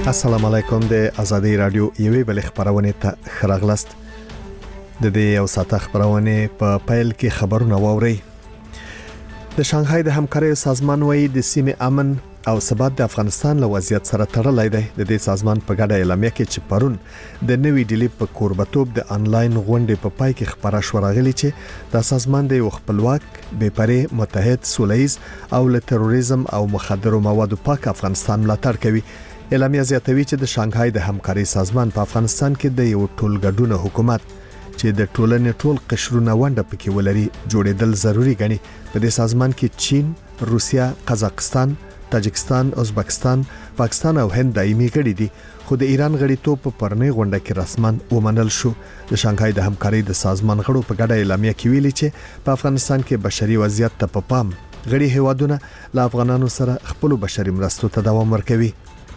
السلام علیکم د ازادي رادیو یوې بل خبرونه ته خراغلست د دې یو ساعت خبرونه په پیل کې خبرونه واوري. د شانګهای د همکارۍ سازمان وایي د سیمې امن او ثبات د افغانستان له وضعیت سره تړلی دی. د دې سازمان په ګډه اعلامیه کې چې پرون د نوې ډیلی په کوربتوب د انلاین غونډې په پای کې خبره شو راغلی چې د سازمان د خپلواک بې پرې متحد سولهییز او له تروریزم او مخدرو موادو پاک افغانستان ملاتړ کوي. اعلامیه زیاتوي چې د شانګهای د همکارۍ سازمان په افغانستان کې د یو ټولګډونه حکومت چې د ټولنې ټول قشرونه ونده پکې ولري جوړېدل ضروری ګڼي. په دې سازمان کې چین، روسیا، قزاقستان، تاجکستان، ازبکستان، پاکستان او هند دایمي غړي دي، خو د ایران غړیتوب په پرنۍ غونډه کې رسمن ومنل شو. د شانګهای د همکارۍ د سازمان غړو په ګډه اعلامیه کې ویلي چې په افغانستان کې بشري وضعیت ته په پام غړي هیوادونه له افغانانو سره خپل بشري مرستو ته دوام ورکوي.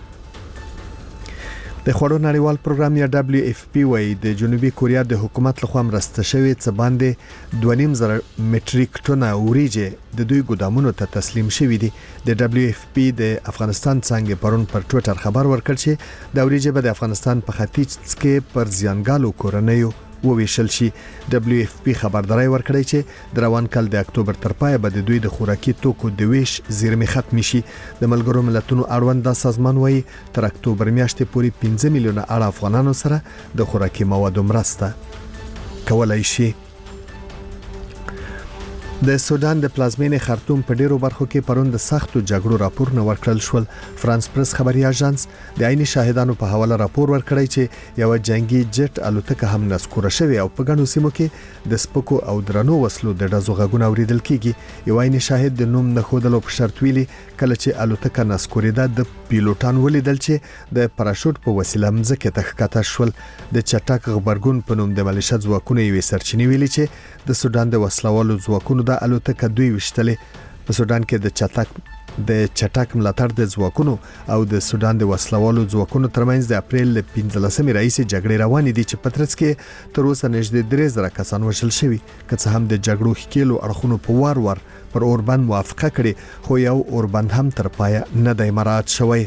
د خوړو نړیوال پروګرام یا WFP وایي د جنوبي کوریا د حکومت لخوا مرسته شوی څه باندې 2.5 میټریک ټنه وریجې د دوی ګودامونو ته تسلیم شوې دي. د WFP د افغانستان څنګه پرون پر ټوئیټر خبر ورکړ چې د وریجې به د افغانستان په ختیځ کې پر زیانګالو کورنیو وویشل شي. WFP خبرداري ورکړی چې د روان کال د اکتوبر تر پای به د دوی د خوراکي توکو د ویش زیرمې ختم شي. د ملګرو ملتونو اړوند د سازمان وایي تر اکتوبر میاشتې پورې 15 میلیونه اړ افغانانو سره د خوراکي موادو مرسته کولای شي. د سودان د پلازمینې خرطوم په ډیرو برخو کې پرون د سختو جګړو راپورونه ورکړل شول. فرانس پریس خبري اژانس د عیني شاهدانو په حواله راپور ورکړی چې یو جنگي جټ الوتکه هم نسکوره شوی او په ګڼو سیمو کې د سپکو او درنو وسلو د ډزو غږونه اوریدل کیږي. یو عیني شاهد د نوم نه خودلو په شرط ویلي کله چې الوتکه نسکوریده د پیلوټان ولیدل چې د پاراشوټ په وسیله مځکه ته ښکته شول. د چټک غبرګون په نوم د ملیشیا ځواکونو یوې سرچینې ویلي چې د سودان د وسلوالو ځواکونو د الوتکه دوی وشتلې. په سودان کې د چټک ملاتړ د ځواکونو او د سودان د وسلوالو ځواکونو ترمنځ د اپریل 15 رئیس جګړې روانې دي چې په ترڅ کې تر اوسه نږدې 3000 کسان وژل شوي. که څه هم د جګړو ښکیلو اړخونو په وار پر اوربند موافقه کړي خو یو اوربند هم تر پایه نه دی مراعات شوی.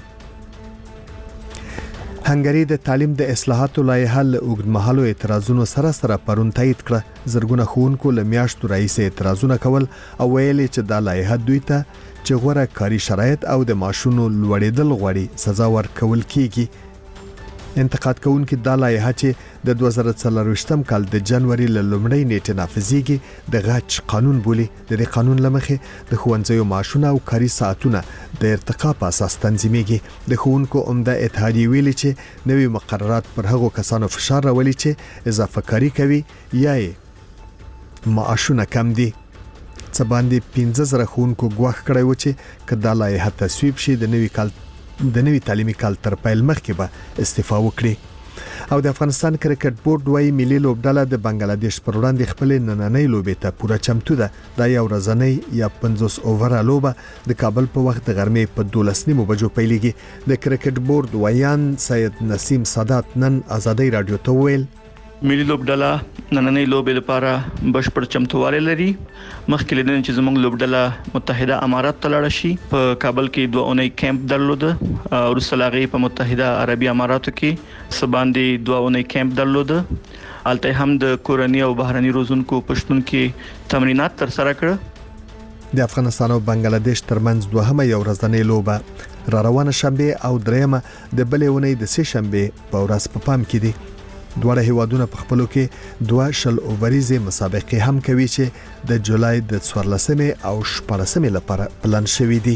هنګری د تعلیم د اصلاحاتو لایحه له اوږدمهالو اعتراضونو سره پرون تایید کړه. زرګونه ښوونکو له میاشتو راهیسې اعتراضونه کول او ویل چې دا لایحه دوی ته چې غوره کاري شرایط او د معاشونو لوړېدل غواړي سزا ورکول کیږي. انتقاد کوونکي دا لایحه چې د 2024 کال د جنوري له لومړۍ نیټې نافذیږي د غچ قانون بولی. د دې قانون لمخې د ښوونځیو معاشونه او کاري ساعتونه د ارتقا په اساس تنظیمېږي. د ښوونکو عمده اتحادیې ویلي چې نوي مقررات پر هغو کسانو فشار راولي چې اضافه کاری کوي یا معاشونه کم دي. څه باندې 15000 ښوونکو ګواښ کړی و چې کله لایحه تصویب شي د نوي تعلیمي کال تر پیل مخکې به استعفا وکړي. او د افغانستان کرکټ بورډ وايي ملي لوبډله د بنگلاديش پر وړاندې خپل نننۍ لوبې ته پوره چمتو ده. دا یو ورځنۍ یا 50 اووره لوبه د کابل په وخت د غرمې په 12 بجو پیلېږي. د کرکټ بورډ ویان سید نسیم سادات نن ازادي رادیو ته ویل ملي لوبډله نننۍ لوبې لپاره بشپړ چمتووالی لري. مخکې لیدل چې زموږ لوبډله متحده امارات ته لاړه شي. په کابل کې 2 اونۍ کیمپ درلود او وروسته لاغې په متحده عربي اماراتو کې سباندې 2 اونۍ کیمپ درلود. الته هم د کورنۍ او بهرني روزونکو پښتون کې تمرینات تر سره کړ. د افغانستان او بنگلاديش ترمنځ دوهمه یو ورځنۍ لوبه را روانه شنبه او دریمه د بلې اونۍ د سه شنبه په ورځ په پام کې دي. دواړه هیوادونه په خپلو کې 2 اووریزه مسابقې هم کوي چې د جولای د 14 او 16 لپاره پلان شوې دي.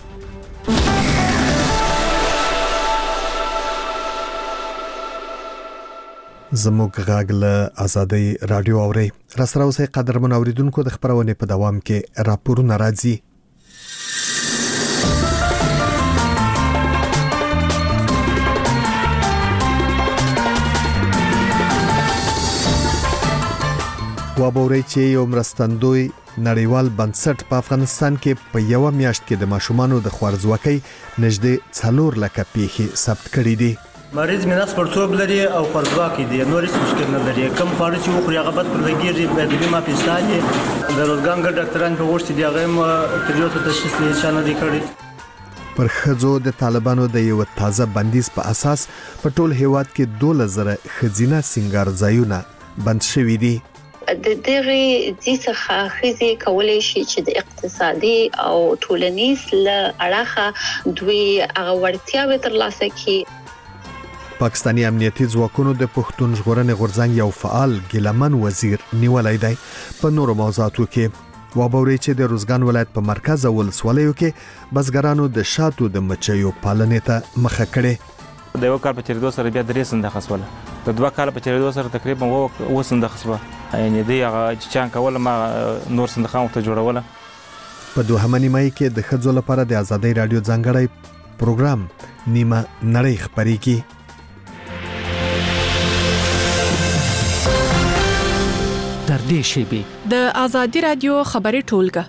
زموږ غږ له ازادي رادیو اوري. را سره اوسه قدرمن اوریدونکو د خبرونه په دوام کې راپورونه راځي. وابوري چې یو مرستندوی نړیوال بنسټ په افغانستان کې په یو میاشت کې د ماشومانو د خوارځواکۍ نږدې 4 لک پیښې ثبت کړې دي. مریض میناس پرتوب لري او خوارځواکي دي، نور هیڅ مشکل نه لري. کم خواړه چې وخوري هغه بد پر لګیږي، په دې ما پېستاني د روزګان ډاکټران په وښتي دی هغه کلیو ته تشخیص نشانه دي کړی. پر ښځو د طالبانو د یو تازه بندیز په اساس په ټول هیواد کې 12,000 ښځینه سینګار ځایونه بند شوي دي. د دغه څخه خزي کولای شي چې د اقتصادي او ټولنیز له اړخه دوی هغه ورتیاوي ترلاسه کړي. پاکستانی امنیتي ځواکونو د پښتون ژغورنې غورځنګ یو فعال ګیلمن وزیر نیولای دی. په نورو موضوعاتو کې وابوري چې د روزګان ولایت په مرکز ولسوالیو کې بزګرانو د شاتو د مچیو پالنې ته مخه کړې. د یو کال په چیرېدو سره بیا 3 صندوق خسوله، د 2 کال په چیرېدو سره تقریبا 9 صندوق خسوه، یعنی دی هغه چې کول ما نور صندوقونه ته جوړوله. په دوهمه نیمه کې د ښځو لپاره د ازادۍ رادیو ځانګړی پروګرام نیمه نړۍ خبرېږي. در دې شیبې د ازادي رادیو خبري ټولګه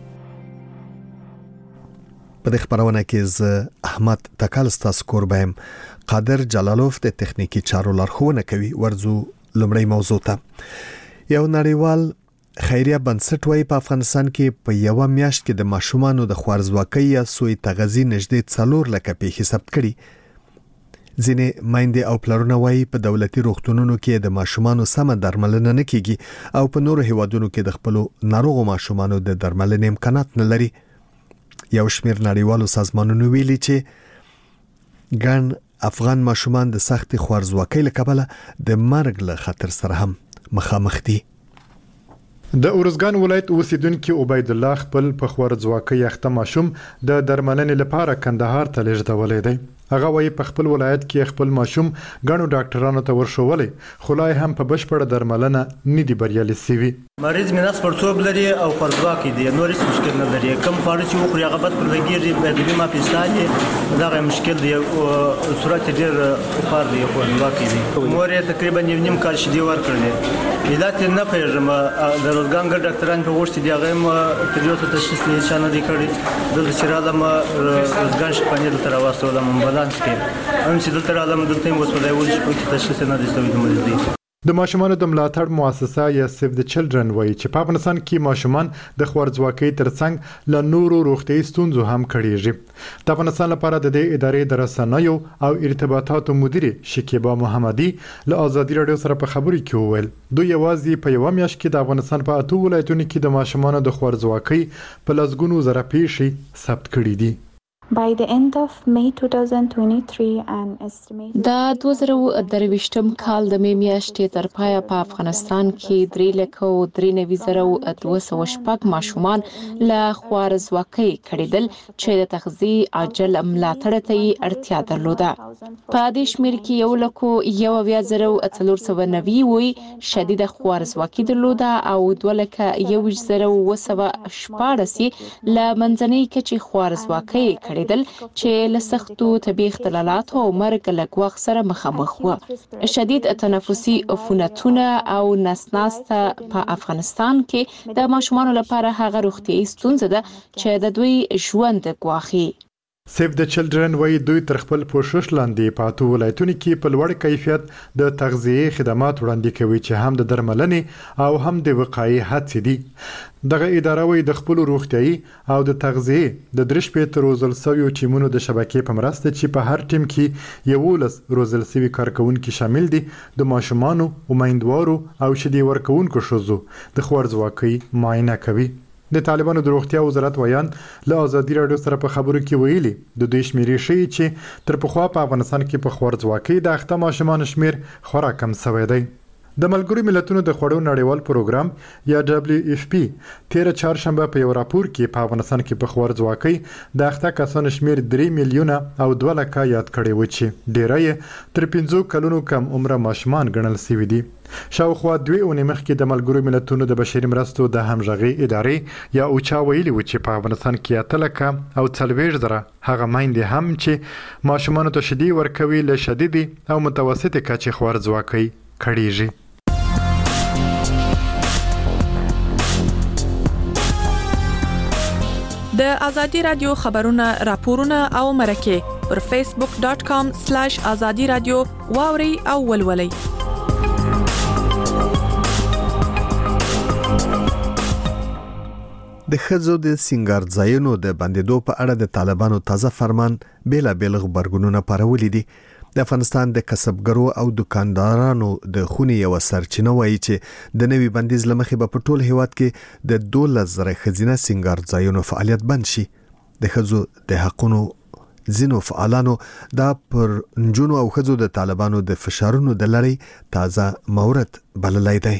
په دې خبرونه کې ز احمد تکالستا سکوربم قادر جلالوف د تخنیکی چارو لارښوونه کوي. ورزو لومړی موضوع ته. یو نړیوال خیریه بنسټ وايي په افغانستان کې په یو میاشت کې د ماشومانو د خوارزواکۍ یا سوء تغذیه نږدې 4 لک پیښې ثبت کړي. ځینې مایندې او پلرونه وايي په دولتي روغتونونو کې د ماشومانو سمه درملنه نه کیږي او په نورو هیوادونو کې د خپل ناروغو ماشومانو د درملنې امکانات نه لري. یو شمېر نړیوالو سازمانونو ویلي چې ګڼ افغان ماشومان د سخت خوارزواکۍ له کبله د مرګ له خطر سره هم مخامخ دي. د اورزګان ولایت اوسیدونکو عبید الله خپل په خوارزواکۍ اخته ماشوم د درملنې لپاره کندهار ته لیږدولې دی. هغه وايي په خپل ولایت کې خپل ماشوم غنو ډاکټرانو ته ورشولې، خو لا هم په بشپړه درملنه نه دی بریالي سوي. مریض میناس پرتوب لري او خوارزواکۍ دی، نور هیڅ مشکل نه لري. کم خواړه چې وخوري هغه بد پر لګیږي، د بیمه پیسې دا مشکل دی او صورت ډیر خطر دی. خوارزواکۍ دی مور یې تقریبا نیم کال شدي ورکړلې، علت نه پیژنم. د روزګان ډاکټران په وښتي دی هغه ما تجربه تشخیص نه چانه دی کړی. د شرالم روزګان شپانې د تر واسطه لم بالانس کې هم چې د تر عالم د تیم وسولای ول چې په تشخیص نه دي ستوي د مریض دی. د ماشومانو د ملاتړ مؤسسه یا سیف د چلډرن وایي چې په افغانستان کې ماشومان د خوارزواکۍ ترڅنګ له نورو روغتیايي ستونزو هم کړيږي. د افغانستان لپاره د دې ادارې د رسنیو او ارتباطاتو مدیر شکیبا محمدي له ازادي رادیو سره په خبرو کې وویل دوی یوازې په یو میاشت کې د افغانستان په 8 ولایتونو کې د ماشومانو د خوارزواکۍ په لسګونو زره پیښې ثبت کړې دي. By the end of May 2023 an estimate دا 2023م کال د می میاشتې تر پایه په افغانستان کې 3,93,206 ماشومان له خوارزواکۍ کړیدل چې د تغذیه عاجل ملاتړ ته اړتیا درلوده. په دې شمیر کې 1,094,490 وی شدید خوارزواکۍ درلوده او 2,011,718 له منځنۍ کچې خوارزواکۍ چې له سختو طبي اختلالاتو او مرګ له ګواښ سره مخامخ وو. شدید تنفسي عفونتونه او نسناسته په افغانستان کې د ماشومانو لپاره هغه روغتيايي ستونزه ده چې د دوی ژوند ګواښي. سیف د چلډرن وایي دوی تر خپل پوښښ لاندې په 8 ولایتونو کې په لوړ کیفیت د تغذیه خدمات وړاندې کوي چې هم د درملنې او هم د وقایې هڅې دي. دغه اداره وایي د خپل روغتيايي او د تغذیه د 3 روزل سویو ټیمونو د شبکې په مرسته چې په هر ټیم کې 11 روزل سوي کارکونکو شامل دي د ماشومانو، امیندوارو او شیدې ورکوونکو ښځو د خوارزواکۍ معاینه کوي. د طالبانو د روغتیا وزارت ویان له ازادي رادیو سره په خبرو کې ویلي د دوی شمیرې ښیي چې تر پخوا په افغانستان کې په خوارزواکۍ د اخته ماشومانو شمیر خورا کم شوی دی. د ملګرو ملتونو د خوړو نړیوال پروګرام یا WFP 13 چهارشنبه په یو راپور کې په افغانستان کې په خوارزواکۍ د اخته کسانو شمیر 3 میلیونه او 2 لک یاد کړی و چې ډیری تر 15 کلونو کم عمره ماشومان ګڼل شوي دي. شاوخوا 2 اونۍ مخکې د ملګرو ملتونو د بشري مرستو د همغږي ادارې یا اوچا ویلي و چې په افغانستان کې 8 لک او 40 زره هغه مایندې هم چې ماشومان ته شیدې ورکوي له شدیدي او متوسطه کچې خوارزواکۍ کړيږي. د ازادي رادیو خبرونه، راپورونه او مرکه پر facebook.com/azadi radio واوري او ولولي. د ښځو د سینګار ځایونو د بندیدو په اړه د طالبانو تازه فرمان بیلابیل غبرګونونه پارولي دي. د افغانستان د کسبګرو او دکاندارانو د خونې یو سرچینه وایي چې د نوي بندیز لمخې به په ټول هیواد کې د 12,000 ښځینه سینګار ځایونو فعالیت بند شي. د ښځو د حقونو ځینو فعالانو دا پر نجونو او ښځو د طالبانو د فشارونو د لړۍ تازه مورد بللی دی.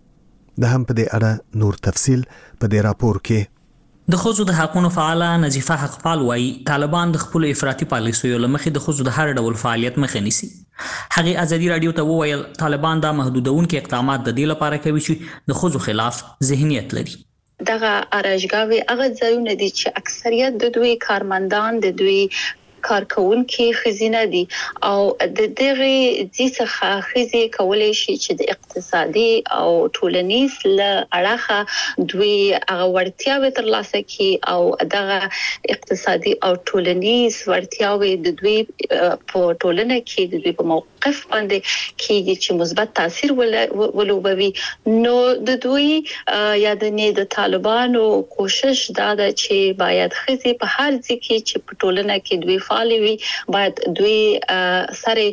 د هم په دې اړه نور تفصیل په دې راپور کې. د ښځو د حقونو فعاله نظیفه حقپال وایي طالبان د خپل افراطي پالیسیو لمخې د ښځو د هر ډول فعالیت مخه نیسي. هغه ازادي رادیو ته وویل طالبان دا محدودونکي اقدامات د دې لپاره کوي چې د ښځو خلاف ذهنیت لري. دغه ارایشګاوي هغه ځایونه دي چې اکثریت د دوی کارمندان د دوی کارکونکي خزینه دي او د دغه څخه خزي کولای شي چې د اقتصادي او ټولنیز لړخه دوی هغه ورتیاوي ترلاسه کړي او دغه اقتصادي او ټولنیز ورتیاوي د دوی په ټولنه کې د دوی په موقف باندې کېږي چې مثبت تاثیر ولوبوي. نو د دوی یا د طالبانو کوشش دا ده چې باید خزي په هر ځای کې چې په ټولنه کې دوی فعالوي باید دوی سره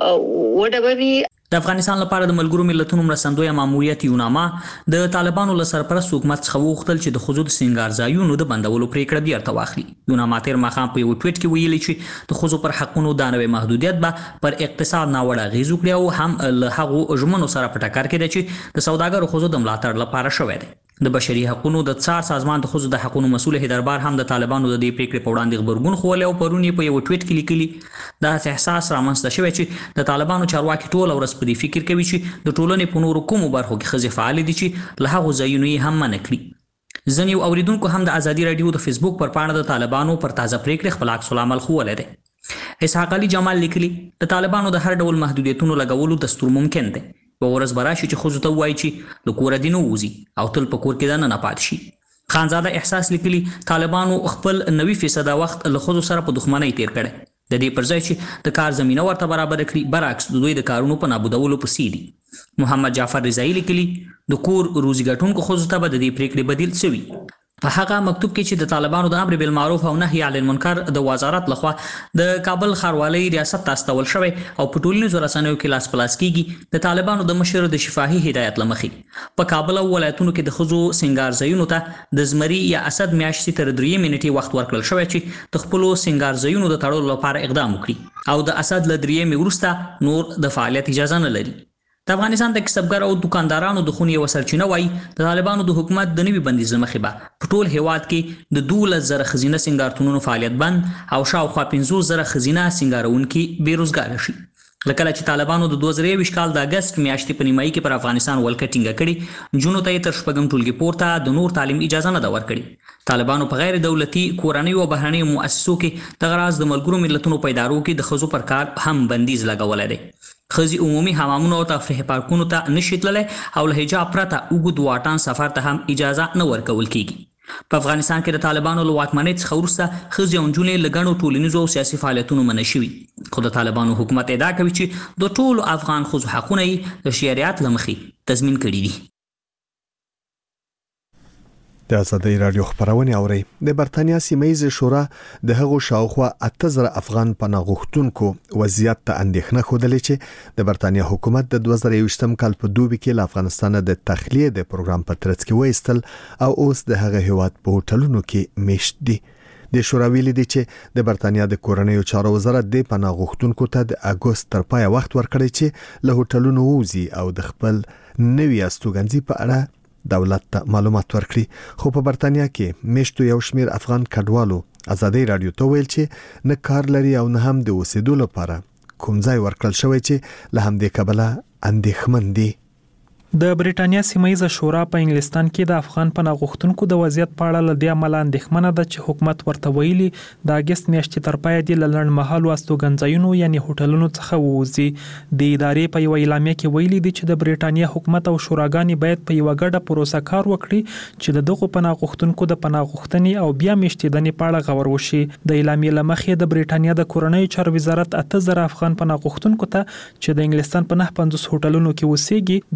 وډبوي. د افغانستان لپاره د ملګرو ملتونو مرستندوی ماموریت یوناما د طالبانو له سرپرست حکومت څخه وغوښتل چې د ښځو د سینګار ځایونو د بندولو پریکړه بیرته واخلي. یوناما تیر ماښام په یو ټویټ کې ویلي چې د ښځو پر حقونو دا نوی محدودیت به پر اقتصاد ناوړه اغیز وکړي او هم له هغو ژمنو سره په ټکر کې دی چې د سوداګرو ښځو د ملاتړ لپاره شوی دی. د بشري حقوقو د څار سازمان د ښځو د حقوقو مسؤل هیدربار هم د طالبانو د دې پریکړې په وړاندې خبرګون خولی او پرون یې په یو ټویټ کې لیکلي دا احساس رامنځته شوی چې د طالبانو چارواکي ټول ورځ په دې فکر کوي چې د ټولنې په نورو کومو برخو کې ښځې فعال دي چې له هغو ځایونو یې هم منع کړي. ځینې اوریدونکو هم د ازادي رادیو د فیسبوک پر پاڼه د طالبانو پر تازه پریکړې خپل عکس العمل ښوولی دی. اسحاق علي جمال لیکلي د طالبانو د هر ډول محدودیتونو لګولو دستور ممکن دی. په ورځ براشي چې ښځو ته وایي چې له کوره دې نه ووځي او تل په کور کې دننه پاتې شي. خانزاده احساس لیکلي طالبانو خپل 90% وخت له ښځو سره په دښمنۍ تیر کړی. د دې پر ځای چې د کار زمینه ورته برابر کړي برعکس د دوی د کارونو په نابودولو پسې دي. محمد جعفر رضایی لیکلي د کور روزي ګټونکو ښځو ته به د دې پریکړې بدیل شوي. په هغه مکتوب کې چې د طالبانو د امر بالمعروف او نهي عن المنکر د وزارت لخوا د کابل ښاروالۍ ریاست ته استول شوی او په ټولنیزو رسنیو کې لاس پلاس کیږي د طالبانو د مشر د شفاهي هدایت لمخې په کابل او ولایتونو کې د ښځو سینګار ځایونو ته د زمري یا اسد میاشتې تر 3 منټې وخت ورکړل شوی چې د خپلو سینګار ځایونو د تړلو لپاره اقدام وکړي او د اسد له 3 مې وروسته نور د فعالیت اجازه نه لري. د افغانستان د کسبګر او دکاندارانو د خونې یو سرچینه وایي د طالبانو د حکومت د نوي بندیز مخې به په ټول هیواد کې د 12,000 ښځینه سینګارتونونو فعالیت بند او شاوخوا 15,000 ښځینه سینګارونکي بېروزګاره شي. لکه چې طالبانو د 2023 کال د اگست میاشتې په نیمایي کې پر افغانستان ولکه ټینګه کړي نجونو ته یې تر شپږم ټولګي پورته د نور تعلیم اجازه نه ده ورکړې. طالبانو په غیر دولتي کورنیو او بهرنیو مؤسسو کې دغه راز د ملګرو ملتونو په ادارو کې د ښځو پر کار هم بندیز لګولی دی. ښځې عمومي حمامونو او تفریح پارکونو ته نشي تللی او له حجاب پرته اوږد واټن سفر ته هم اجازه نه ورکول کیږي. په افغانستان کې د طالبانو له واکمنۍ څخه وروسته ښځې او نجونې له ګڼو ټولنیزو او سیاسي فعالیتونو منع شوي خو د طالبانو حکومت ادعا کوي چې د ټولو افغان ښځو حقونه یې د شریعت له مخې تضمین کړي دي. د ازادي رادیو خبرونه اوري. د برتانیا سیمه شورا د هغو شاوخوا 8000 افغان پناه غوښتونکو وضعیت ته اندېښنه خوده چې د برتانیا حکومت د 2023 کال په دوبي کې له افغانستان د تخلیه د پروګرام په ترڅ کې وایستل او اوس د هغه هیواد په هوټلونو کې میشت دي. د شورا ویلي دي چې د برتانیا د کورنیو چارو وزارت د پناه غوښتونکو ته د اگست تر پای وخت ورکړی چې له هوټلونو ووزي او د خپل نوي استوګنځي په اړه دولت ته معلومات ورکړي. خو په برتانیا کې میشتو یو شمیر افغان کډوالو ازادي رادیو ته ویل چې نه کار لري او نه هم د اوسېدو لپاره کوم ځای ورکړل شوی چې له همدې کبله اندېښمن دي. د بریټانیا سیمایي شورا په انګلستان کې د افغان پناه غوښتونکو د وضعیت په اړه لدې عمل اندېښمنه ده چې حکومت ورته ویلي د اگست میاشتې تر پایه د لړمحالو استوګنځایونو یعنی هوټلونو څخه ووځي. د ادارې په یو اعلامیه کې ویلي دي چې د بریټانیا حکومت او شوراګانې باید په یو ګډه پروسه کار وکړي چې دغه پناه غوښتونکو د پناه غوښتنې او بیا میشتېدنې په اړه غور وشي. د اعلامیې لمخې د بریټانیا د کورنیو چارو وزارت 8000 افغان پناه غوښتونکو ته چې د انګلستان په 950 هوټلونو کې اوسېږي د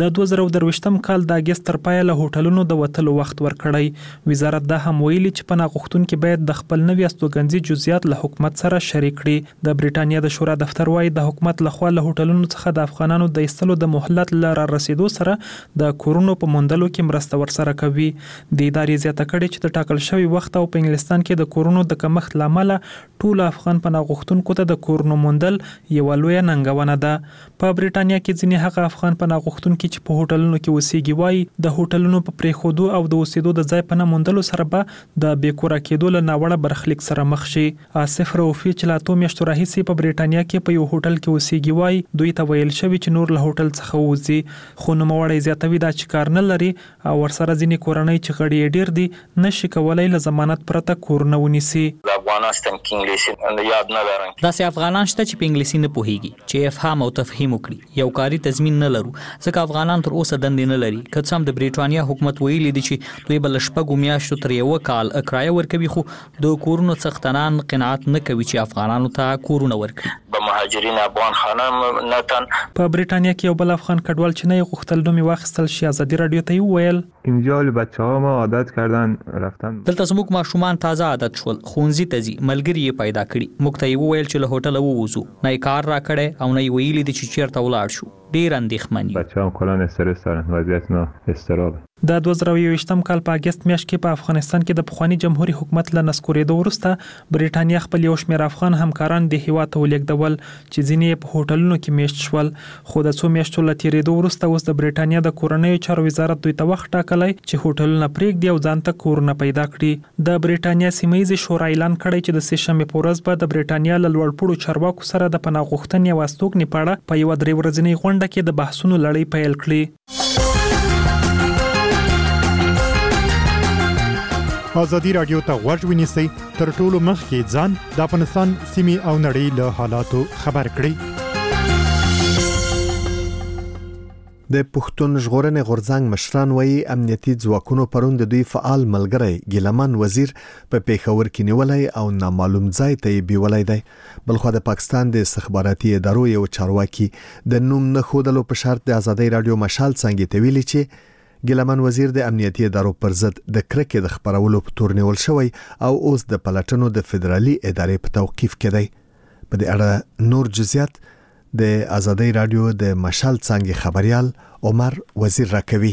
2023م کال د اگست تر پایه له هوټلونو د وټلو وخت ورکړی. وزارت دا هم ویلي چې پناه غوښتونکي باید د خپل نوي استوګنځي جزئیات له حکومت سره شریک کړي. د بریټانیا د شورا دفتر وايي د حکومت لخوا له هوټلونو څخه د افغانانو د ایستلو د مهلت لاره رسیدو سره د کورونو په موندلو کې مرسته ورسره کوي. د ادارې زیاته کړې چې د ټاکل شوی وخت او په انګلستان کې د کورونو د کمښت لامل ټول افغان پناه غوښتونکو ته د کورونو موندل یو لوی ننګونه ده. په بریټانیا کې ځینې هغه افغان پناه غوښتونکي چې په هوټلونو کې اوسېږي وايي د هوټلونو په پریښودو او د اوسېدو د ځای په نه موندلو سره به د بیکوره کېدو له ناوړه برخلیک سره مخ شي. آصف رؤفي چې لا 2 میاشتو راهیسې په بریټانیا کې په یو هوټل کې اوسېږي وايي دوی ته ویل شوی چې نور له هوټل څخه ووځي، خو نوموړی زیاتوي دا چې کار نه لري او ورسره ځینې کورنۍ چې غړي ډیر دي نشي کولای له ضمانت پرته کورونه ونیسي. داسې افغانان شته چې په انګلیسي نه پوهیږي چې افهام او تفهیم وکړي. یو کاري تضمین نه لرو ځکه افغانان تر اوسه دندې نه لري. که څه هم د بریټانیا حکومت ویلي دی چې دوی بل شپږ میاشتو تر یو کال کرایه ورکوي، خو د کورونو څښتنان قناعت نه کوي چې افغانانو ته کورونه ورکړي. مهاجرین افغان خانم نتن په بریټانیا کې یو بل افغان کډوال چې نه غوښتل نوم واخیستل شي ازادي رادیو ته ویل اینجا بچه‌ها ما عادت کردن رفتن. دلته زموږ ماشومان تازه عادت شول، ښوونځي ته ځي، ملګري یې پیدا کړي. موږ ته یې وویل چې له هوټله ووځو، نه یې کار راکړی او نه یې ویلي دي چې چیرته ولاړ شو. ډیر اندېښمن یو. بچه‌ها کلا استرس دارن، وضعیت نه استراب. د 2023م کال په اگست میاشت کې په افغانستان کې د پخوانی جمهوریت حکومت له نسکورېدو وروسته بریټانیا خپل یو شمېر افغان همکاران د هیواد ته ولیږدول چې ځینې په هوټلونو کې میشت شول. خو د 2 میاشتو له تیریدو وروسته اوس د بریټانیا د کورنیو چارو وزارت دوی ته وخت ټاکلی چې هوټلونه پرېږدي او ځان ته کورونه پیدا کړي. د بریټانیا سیمه‌ییزې شورا اعلان کړی چې د سې شنبې په ورځ به د بریټانیا له لوړپوړو چارواکو سره د پناه غوښتنې او استوګنې په اړه په یوه 3 ورځنۍ غونډه کې د بحثونو لړۍ پیل کړي. ازادي رادیو ته غوږ ونیسئ، تر ټولو مخکې ځان د افغانستان سیمې او نړۍ له حالاتو خبر کړئ. د پښتون ژغورنې غورځنګ مشران وایي امنیتي ځواکونو پرون د دوی فعال ملګری ګیلمان وزیر په پیښور کې نیولای او نامعلوم ځای ته بیولای دی. بلخو د پاکستان د استخباراتي ادارو یو چارواکي د نوم نه خودلو په شرط د ازادي رادیو مشال څنګه ته ویلي چې ګیلمان وزیر د امنیتي ادارو پر ضد د کرکې د خبرولو په تور نیول شوی او اوس د پلټنو د فدرالي ادارې په توقیف کې دی. په دې اړه نور جزئیات د ازادي رادیو د مشال څنګه خبريال عمر وزیر راکوي.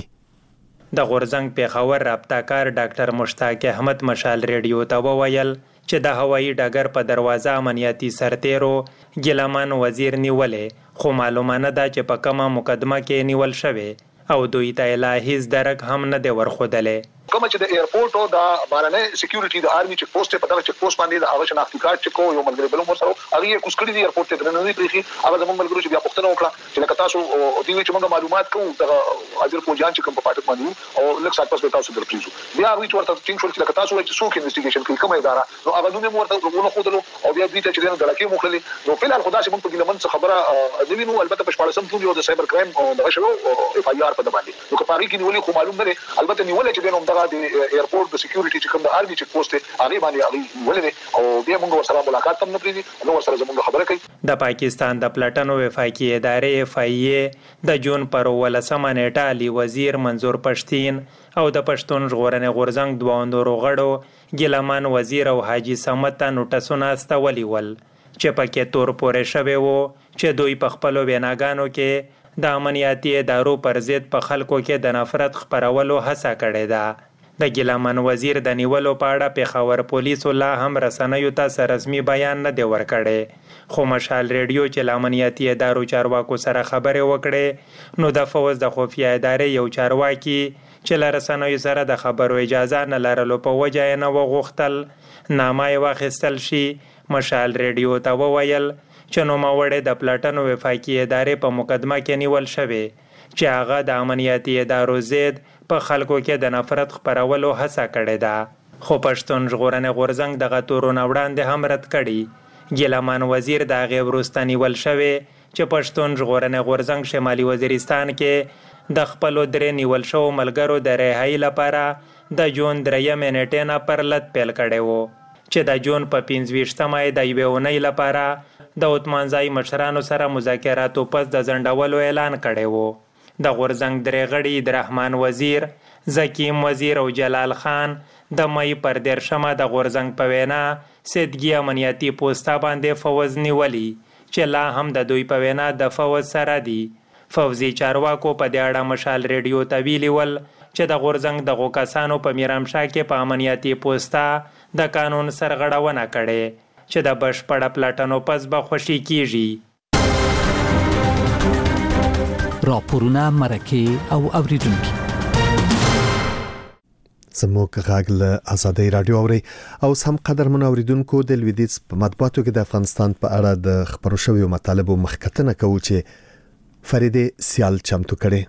د غورځنګ پیښور رابطه‌کار ډاکټر مشتاق احمد مشال ریډیو ته وویل چې د هوایي ډګر په دروازه امنیتي سرتیرو ګیلمان وزیر نیولې، خو معلومه نه ده چې په کومه مقدمه کې نیول شوی او دوی ته لا هیڅ درک هم نه دی ورخودلې. کوم چې د ایرپورټ او د بارنه سکیورټي د آرمي چک پوسټ په دغه چک پوسټ باندې د هغه شناختی کارت چکو یو ملګری بل مو سره هغه کوس کړی دی ایرپورټ ته درنوي پریخي هغه زموږ ملګرو چې بیا پوښتنه وکړه چې لکه تاسو دوی چې موږ معلومات کوو د حاضر فوجان چې کوم په پاتې باندې او لکه سات پس به تاسو درپریزو بیا هغه ورته ټینګ شول چې لکه تاسو چې څوک انویسټیګیشن کوي کومه اداره نو هغه نوم ورته ورغونو خودلو او بیا دوی ته چې د لکه مخللې نو فعلا خدا چې موږ په ګلمن څه خبره دی نو البته په شپږم ټول یو د سایبر کرائم او دغه شو اف آی آر په باندې نو کپاری کې نیولې خو معلوم نه البته نیولې چې دنه دغه د ایرپورټ د سکیورټي چې کوم د آرمي چک پوسټ هغه باندې هغه ولې او بیا موږ سره ملاقات هم نه پریږي نو سره زموږ خبره کوي. د پاکستان د پلټنو وفاقي ادارې اف آی ای د جون پر 18 نیټه علي وزیر منظور پښتين او د پښتون ژغورنې غورځنګ دوه نورو غړو ګیلمان وزیر او حاجی صمد ته نوټسونه استولي ول چې پکې تور پورې شوی وو چې دوی په خپل ویناګانو کې د امنیتي ادارو پر ضد په خلکو کې د نفرت خپرولو هڅه کړې ده. د ګیلمان وزیر د نیولو په اړه پیښور پولیسو لا هم رسنیو ته رسمي بیان نه دی ورکړی، خو مشال ریډیو چې له امنیتي ادارو چارواکو سره خبرې وکړې نو د فوز د خفیه ادارې یو چارواکي چې له رسنیو سره د خبرو اجازه نه لرلو په وجه یې نه وغوښتل نامه یې واخیستل شي. مشال ریډیو ته وویل چې نوموړی د پلټنو وفاقي ادارې په مقدمه کې نیول شوی چې هغه د امنیتي ادارو ضد په خلکو کې د نفرت خپرولو هڅه کړې ده، خو پښتون ژغورنې غورځنګ دغه تورونه وړاندې هم رد کړي. ګیلمان وزیر د هغې وروسته نیول شوی چې پښتون ژغورنې غورځنګ شمالي وزیرستان کې د خپلو 3 نیول شوو ملګرو د رهایي لپاره د جون 3 نیټې نه پر لټ پیل کړی وو چې د جون په 25مه د یوې اونۍ لپاره د عثمانزای مشرانو سره مذاکراتو پس د ځنډولو اعلان کړی وو. د غورځنګ درې غړي د رحمان وزیر، زکیم وزیر او جلال خان د مئی پر 13 د غورځنګ په وینا سیدګي امنیتي پوسټا باندې فوز نیولي چې لا هم د دوی په وینا د فوز سره دي. فوزي چارواکو په دې اړه مشال ریډیو ته ویلي ول چې د غورځنګ دغو کسانو په میرامشاه کې په امنیتي پوسټا د قانون سرغړونه کړې چې د بشپړ پلټنو پس به خوشي کیږي. راپورونه مرکه او اوریدونکو زموږ غږ له آزادۍ رادیو اوري او سم قدرمن اوریدونکو د لویدیځ په مطبوعاتو کې د افغانستان په اړه د خبرو شویو مطالبو مخکتنه کوي چې فریدې سیال چمتو کړي.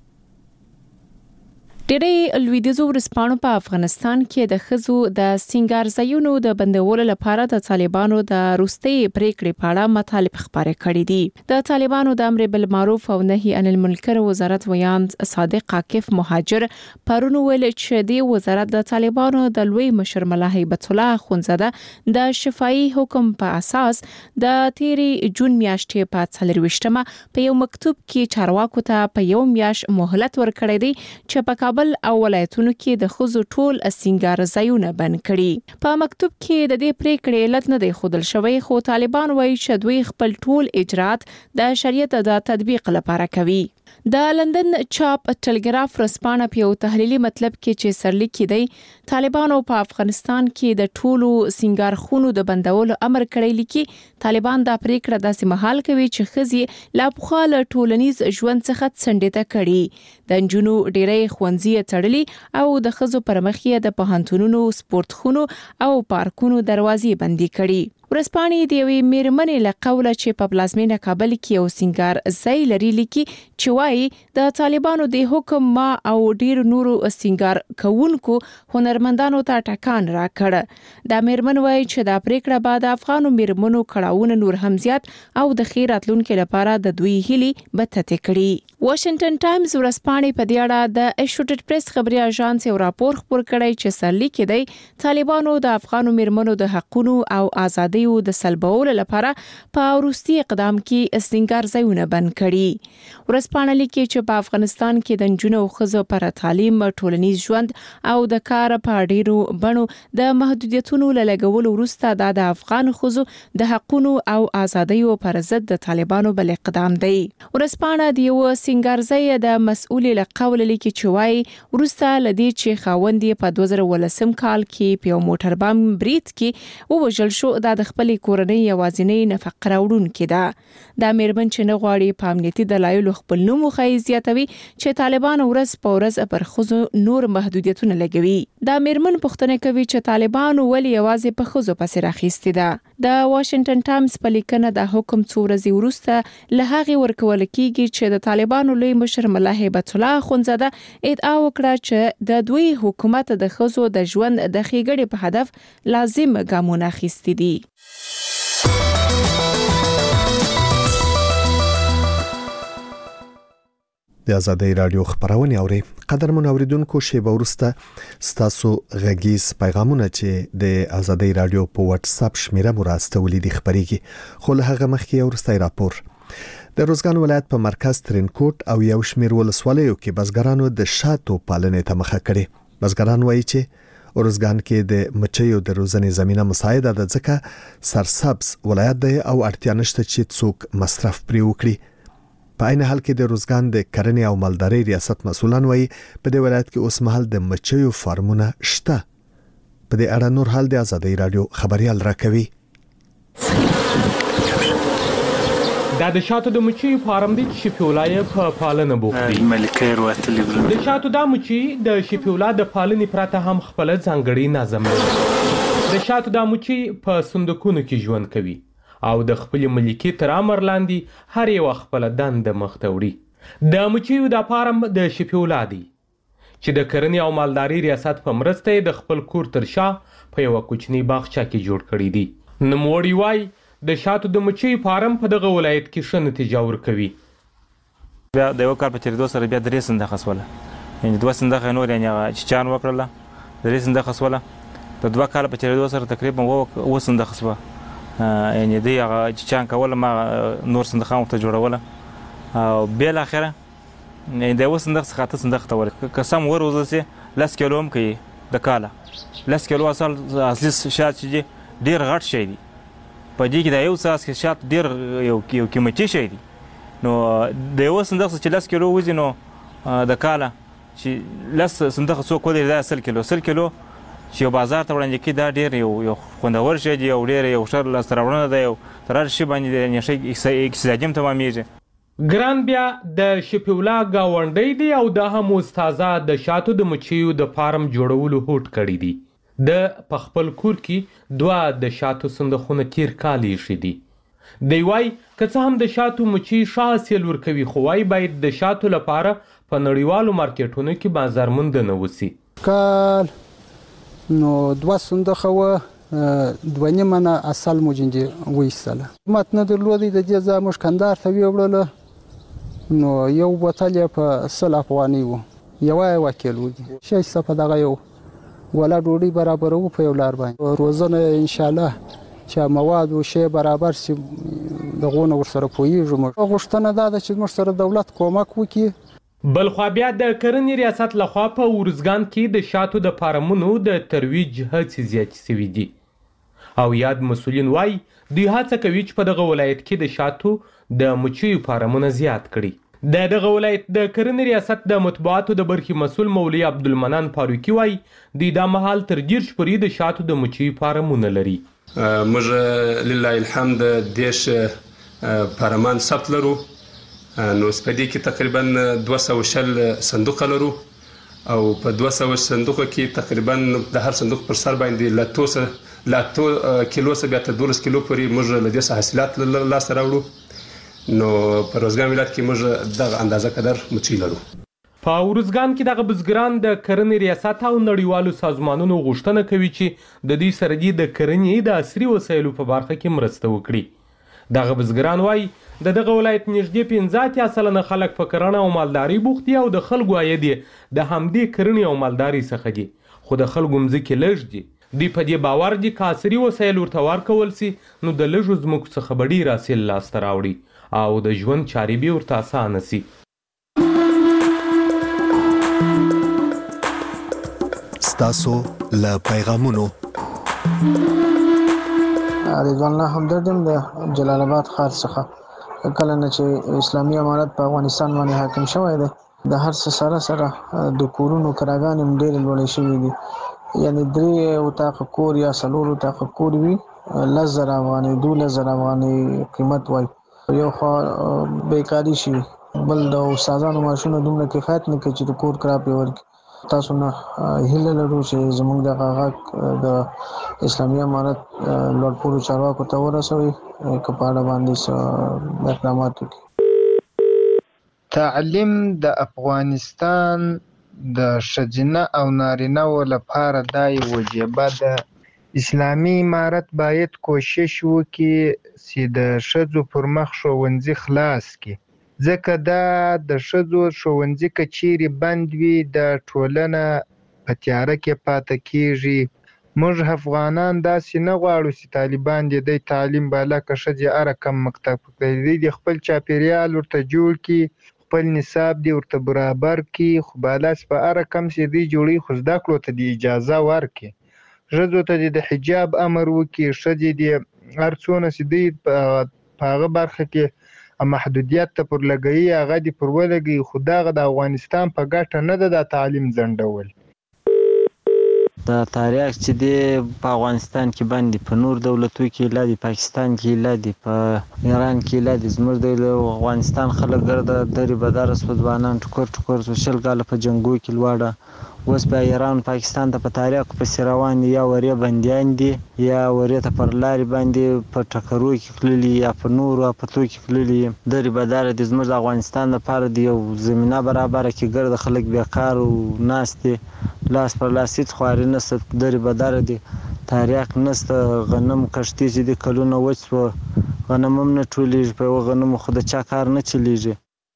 ډېری لویدیځو ورسپانو په افغانستان کې د خزو د سنگارځایونو د بندولو لپاره د طالبانو د روستي پریکړې په اړه مطالب خبرې کړې دي. د طالبانو د امر بالمعروف او نهي عن المنکر وزارت ویاند صادق عاکف مهاجر پرون ویل چې د وزارت د طالبانو د لوی مشر ملا هیبت الله خونزاده د شفاهي حکم په اساس د تیری جون میاشتې په 24مه په یو مکتوب کې چارواکو ته په یو میاش مهلت ورکړی دی چې په کابل او ولایتونو کې د خزو ټول سنگار ځایونه بند کړي. په مکتوب کې د دې پریکړې علت نه دی ښودل شوی، خو طالبان وایي چې دوی خپل ټول اجرات د شریعت د تطبیق لپاره کوي. د لندن چاپ ټلګراف رسپانه په یو تحلیلي مطلب کې چې سرلیک دی طالبانو په افغانستان کې د ټولو سنگار خونو د بندولو امر کړی لیکي طالبان دا پریکړه داسې مهال کوي چې خزي لا پخوا له ټولنیز ژوند څخه څنډه کړي. د نجونو ډېرې ښوونځي تړلي او د خزو پر مخ یې د پوهنتونونو، سپورت خونو او پارکونو دروازې بندي کړي. ورسپانې د یوې میرمنې له قوله چې په پلازمینه کابل کې یو سنگار ځای لري لیکي چې وايي د طالبانو د حکم ما او ډیر نورو سنگار کوونکو هنرمندانو ته ټکان راکړ. دا میرمن وايي چې دا پریکړه بعد افغانو میرمنو کړهونه نور هم زیات او د خیر راتلونکو لپاره د دوی هلي بتته کړي. واشنگټن ټایمز ورسپانې په دې اړه د ایسوسییټډ پریس خبري اژانس یو راپور خپور کړی چې سرلیک دی طالبانو د افغانو میرمنو د حقونو او ازادۍ د سلبولو لپاره په وروستي اقدام کې سنگار ځایونه بند کړي. ورسپانه لیکي چې په افغانستان کې د نجونو او ښځو پر تعلیم، ټولنیز ژوند او د کار په ډیرو بڼو د محدودیتونو لګولو وروسته د افغان ښځو د حقونو او ازادیو پر ضد د طالبانو بل اقدام دی. ورسپانه د یو سنگار ځای د مسؤل له قول لیکي چې وايي وروسته لدی چې خاوندې په 2018 کال کې په موټر بم برید کې ووژل شو د خپل کورنۍ یوازینی نفقه راوړونکې ده. دا میرمن چې نه غواړي په امنیتي دلایلو خپل نوم وښایي زیاتوي چې طالبان ورځ په ورځ پر ښځو نور محدودیتونه لګوي. دا میرمن پوښتنه کوي چې طالبان ولې یوازې په ښځو پسې راخیستي ده. د واشنگټن ټایمز په لیکنه د حکم څو ورځې وروسته له هغې ورکول کیږي چې د طالبانو لوی مشر ملا هیبت الله خونزاده ادعا وکړه چې د دوی حکومت د ښځو د ژوند د ښېګړې په هدف لازم ګامونه اخیستي دي. د آزادۍ رادیو خبرونه اوري. قدرمن اوریدونکو شیبه ورسته ستاسو غږیز پیغامونه چې د آزادۍ رادیو په واتس اپ شمیره مراسته دي خبريږي. خو له هغه مخکې ورسته راپور د روزګان ولایت په مرکز ترینکوټ او یو شمیر ولسوالیو کې بزګرانو د شاتو پالنې ته مخه کړې. بزګران وایي چې روزګان کې د مچیو د روزنې زمينه مساعده ده ځکه سرسبز ولایت دی او اړتیا نشته چې څوک مصرف پرې وکړي. په عین حال کې د روزګان د کرنې او مالدارۍ ریاست مسولان وایي په دې ولایت کې اوس مهال د مچیو فارمونه شته. په دې اړه نور حال د آزادۍ رادیو خبريال راکوي. دا د شاتو د مچیو فارم دی چې شفیولای په پالنه بوخت دی. ملکیر وتلی د شاتو د مچي د شفیولا د پالنې پرته هم خپل ځانګړي نظم لري. د شاتو د مچي په صندوقونو کې ژوند کوي او د خپل ملکی تر امر لاندې هر یو خپل دند مخته وړي. د مچیو د فارم د شفیولا دی چې د کرنې او مالداري ریاست په مرسته د خپل کور تر شا په یو کوچنی باغچه کې جوړ کړی دی. نوموړي وایي د شاتو د مچیو فارم په دغه ولایت کې ښه نتیجه ورکوي. بیا د یو کال په تیریدو سره بیا درې صندوقه سوله، یعنې 2 صندوقه نور یعنې چیچان وکړله، 3 صندوقه سوله. د 2 کال په تیریدو سره تقریبا 9 صندوقه سوه، یعنې دوی هغه چیچان کوله، ما نور صندوقه ورته جوړوله او بالاخره د یو صندوق څخه ته صندوق ته ورکړي که سم وروزه 10 کیلو هم کوي د کاله 10 کیلو اصلي شات چې ډېر غټ شی دی په دې کې د یو څاڅکي شات ډېر یو قیمتي شی دی نو د یو صندوق چې 10 کیلو وځي نو د کاله چې 10 صندوق څوک ودرېږي دا 10 کیلو چې یو بازار ته وړاندې کړي دا ډېر یو خوندور شی دی او ډېر یو ښه لاسته راوړنه ده یو تر هر شي باندې د نشي اقتصادي هم تمامېږي. ګران بیا د شفیع الله ګاونډی دی او دا هم استاذه د شاتو د مچیو د فارم جوړولو هوډ کړی دی. د په خپل کور کې 2 د شاتو صندوقونه تیر کال ایښي دي. دی وای که څه هم د شاتو مچي ښه حاصل ورکوي خو وای باید د شاتو لپاره په نړیوالو مارکیټونو کې بازارموندنه وسي. کال نو 2 صندوقه و 2.5 منه اصل موجنجي وېستله مات نه درلودي د دې ځای مشکندار ته ویوړله نو یو بوتل په 100 افغاني وو یو کیلو شي صفه دغه یو ولا ډوډۍ برابر وو په یو لار باندې روزانه ان شاء الله چې مواد او شی برابر سي دغه ورسره پویږم غوښتنه ده چې موږ سره دولت کومک وکړي. بلخوا بیا د کرنې ریاست لخوا په ورزګان کې د شاتو د فارمونو د ترویج هڅې زیاتې شوي دي او یاد مسؤلین وای دوی هڅه کوي چې په دغه ولایت کې د شاتو د مچیو فارمونه زیات کړي. دغه ولایت د کرنې ریاست د مطبوعاتو د برخې مسؤل مولوي عبدالمنان فاروقي وای دوی دا مهال تر 10 پورې د شاتو د مچیو فارمونه لري. موږ لله الحمد دیش فارمان ثبت لرو نو سپدې کې تقریبا 240 صندوق لرو او په 200 صندوق کې تقریبا د هر صندوق پر سر باندې لا کیلو څخه بیا تر 12 کیلو پورې موږ له دې حاصلات لاسته راوړو نو په روزګان ولایت کې موږ دغه اندازه قدر مچي لرو. په ورزګان کې دغه بزګران د کرنې ریاست او نړیوالو سازمانونو غوښتنه کوي چې د دې سره د کرنې د عصري وسایلو په برخه کې مرسته وکړي. دغه بزګران وای دغه ولایت نږدې 15% خلک په کرنه او مالداري بوخت دي او د خلکو عاید د همدې کرنې او مالداري څخه دي خو د خلکو مځکې لږ دي. دوی په دې باور دي که عصري وسایل ورته ورکول سي نو د لږو ځمکو څخه به ډېر حاصل لاسته راوړي او د ژوند چارې به ورته اسانه سي. ستاسو له پیغامونو رضوان الله همدردم د جلال آباد ښار څخه کله نه چې اسلامي امارت په افغانستان باندې حاکم شوی دی د هر څه سره د کورونو کراګانې هم ډېرې لوړې شوي دي یعنی 3 اتاق کور یا 4 اتاق کور وي 10,000 افغانۍ 12,000 افغانۍ قیمت وای یو خو بیکاري شي بل د استادانو معاشونه دومره کفایت نه کوي چې د کور کرا پې ورکړي. تاسو نه هیله لرو چې زموږ دغه غږ د اسلامي امارت لوړپوړو چارواکو ته ورسوي که په اړه باندې اقدامات وکړي. تعلیم د افغانستان د ښځینه او نارینه‌و لپاره دا یوه وجیبه ده. اسلامي امارت باید کوشش وکړي چې د ښځو پر مخ ښوونځي خلاص کړي ځکه دا د ښځو ښوونځي که چیرې بند وي د ټولنه په تیاره کې پاتې کیږي. موږ افغانان داسې نه غواړو چې طالبان دې دی تعلیم بالا که ښځې هره کم مکتب دی د خپل چاپیریال ورته جوړ کړي خپل نصاب دی ورته برابر کړي خو بالا چې په هره کم چې دی جوړي خو زده کړو ته د اجازه ورکړي ښځو ته د حجاب امر وکړي ښځې د هر څونه چې دی په هغه برخه کې محدودیت ته پر لګوي هغه دې پر ولګوي خو دغه د افغانستان په ګټه نه ده د تعلیم ځنډول. د تاریخ چې دی په افغانستان کې باندې په نور دولتو کې لا دی پاکستان کې لا دی په ایران کې لا دی زموږ د افغانستان خلک ګرده درې بدار سپځوانان ټکر شل کاله په جنگو کې لواړه اوس په ایران پاکستان ته په تاریخ پسې روان دي یا ورې بندیان دي یا ورې ته پر لارې باندې په ټکرو کې تللي یا په نورو افتو کې تللي درې بدار دي زموږ د افغانستان لپاره دی یو زمینه برابره کې ګرده خلک بیکار او ناست دي لاس پر لاس هیڅ خواري نشته درې بدار دي تاریخ نشته غنم کښتې چې دي کلونه وچ شوه غنم هم نه ټولېږي په یوه غنمو خو د چا کار نه چلېږي.